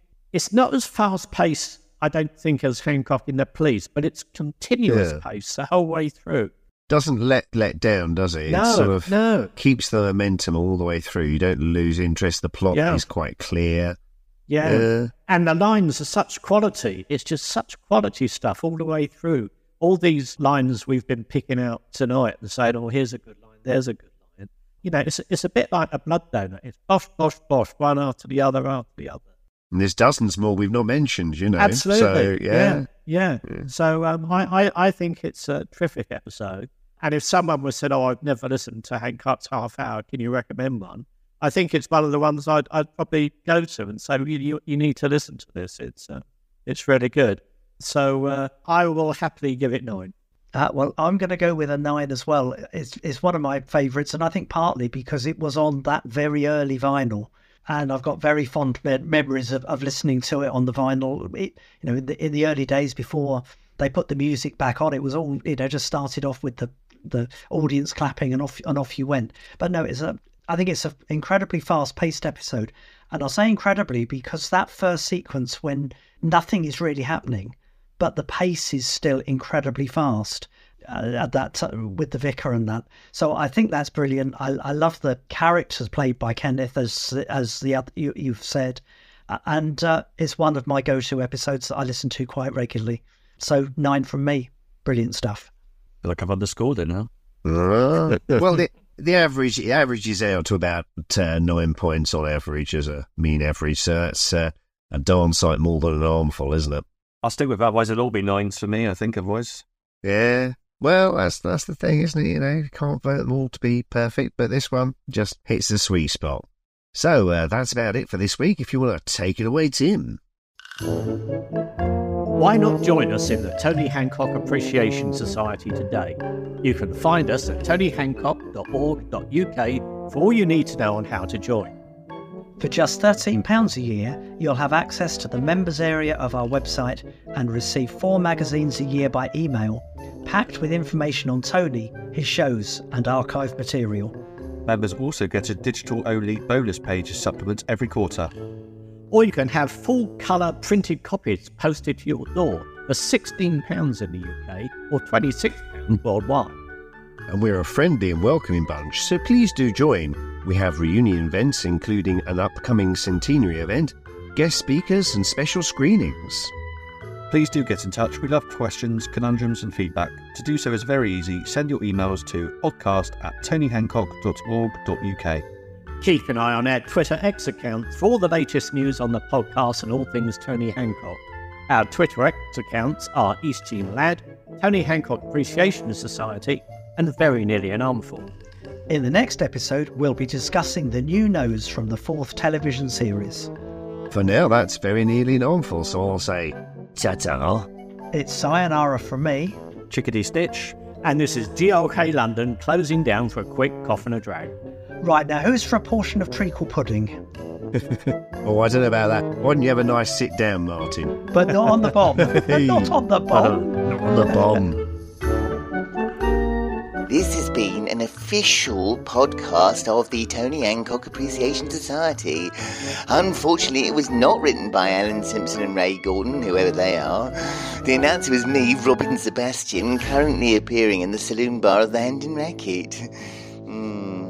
Speaker 4: not as fast paced, I don't think, as Hancock in The Police, but it's continuous pace the whole way through.
Speaker 1: Doesn't let down, does it?
Speaker 4: No,
Speaker 1: it sort of keeps the momentum all the way through. You don't lose interest. The plot is quite clear.
Speaker 4: Yeah. And the lines are such quality. It's just such quality stuff all the way through. All these lines we've been picking out tonight and saying, oh, here's a good line, there's a good line. You know, it's a bit like a blood donor. It's bosh, bosh, bosh, one after the other after the other.
Speaker 1: And there's dozens more we've not mentioned, you know.
Speaker 4: Absolutely.
Speaker 1: So,
Speaker 4: yeah. So I think it's a terrific episode. And if someone was said, oh, I've never listened to Hancock's Half Hour, can you recommend one? I think it's one of the ones I'd probably go to and say, you need to listen to this. It's really good. So I will happily give it 9.
Speaker 2: Well, I'm going to go with a 9 as well. It's one of my favourites, and I think partly because it was on that very early vinyl. And I've got very fond memories of listening to it on the vinyl. In the early days before they put the music back on, it was all just started off with the audience clapping and off you went. But no, I think it's an incredibly fast-paced episode, and I'll say incredibly because that first sequence when nothing is really happening, but the pace is still incredibly fast. At that with the vicar and that, so I think that's brilliant. I love the characters played by Kenneth, as you've said, and it's one of my go-to episodes that I listen to quite regularly. So 9 from me, brilliant stuff.
Speaker 5: I feel like I've underscored it now.
Speaker 1: Well, the average averages out to about 9 points on average as a mean average. So that's a darn sight more than an armful, isn't it?
Speaker 5: I'll stick with that. Otherwise, it'll all be 9s for me. I think otherwise.
Speaker 1: Yeah. Well, that's the thing, isn't it? You know, you can't vote them all to be perfect, but this one just hits the sweet spot. So that's about it for this week. If you want to take it away, Tim.
Speaker 4: Why not join us in the Tony Hancock Appreciation Society today? You can find us at tonyhancock.org.uk for all you need to know on how to join.
Speaker 2: For just £13 a year, you'll have access to the members area of our website and receive 4 magazines a year by email, packed with information on Tony, his shows and archive material.
Speaker 5: Members also get a digital-only bonus page as supplements every quarter.
Speaker 4: Or you can have full-colour printed copies posted to your door for £16 in the UK or £26 worldwide.
Speaker 1: And we're a friendly and welcoming bunch, so please do join. We have reunion events, including an upcoming centenary event, guest speakers and special screenings.
Speaker 5: Please do get in touch. We love questions, conundrums and feedback. To do so is very easy. Send your emails to podcast@tonyhancock.org.uk.
Speaker 4: Keep an eye on our Twitter X account for all the latest news on the podcast and all things Tony Hancock. Our Twitter X accounts are East Team Lad, Tony Hancock Appreciation Society, and Very Nearly an Armful.
Speaker 2: In the next episode, we'll be discussing the new nose from the 4th television series.
Speaker 1: For now, that's Very Nearly an Armful, so I'll say ta-ta.
Speaker 2: It's sayonara from me,
Speaker 5: Chickadee Stitch,
Speaker 4: and this is GLK London closing down for a quick cough and a drag.
Speaker 2: Right, now who's for a portion of treacle pudding?
Speaker 1: Oh, I don't know about that. Why don't you have a nice sit down, Martin?
Speaker 2: But not on the bomb. Not on the bomb.
Speaker 1: Not on the bomb.
Speaker 12: This has been an official podcast of the Tony Hancock Appreciation Society. Unfortunately, it was not written by Alan Simpson and Ray Gordon, whoever they are. The announcer was me, Robin Sebastian, currently appearing in the saloon bar of the Hand and Racket.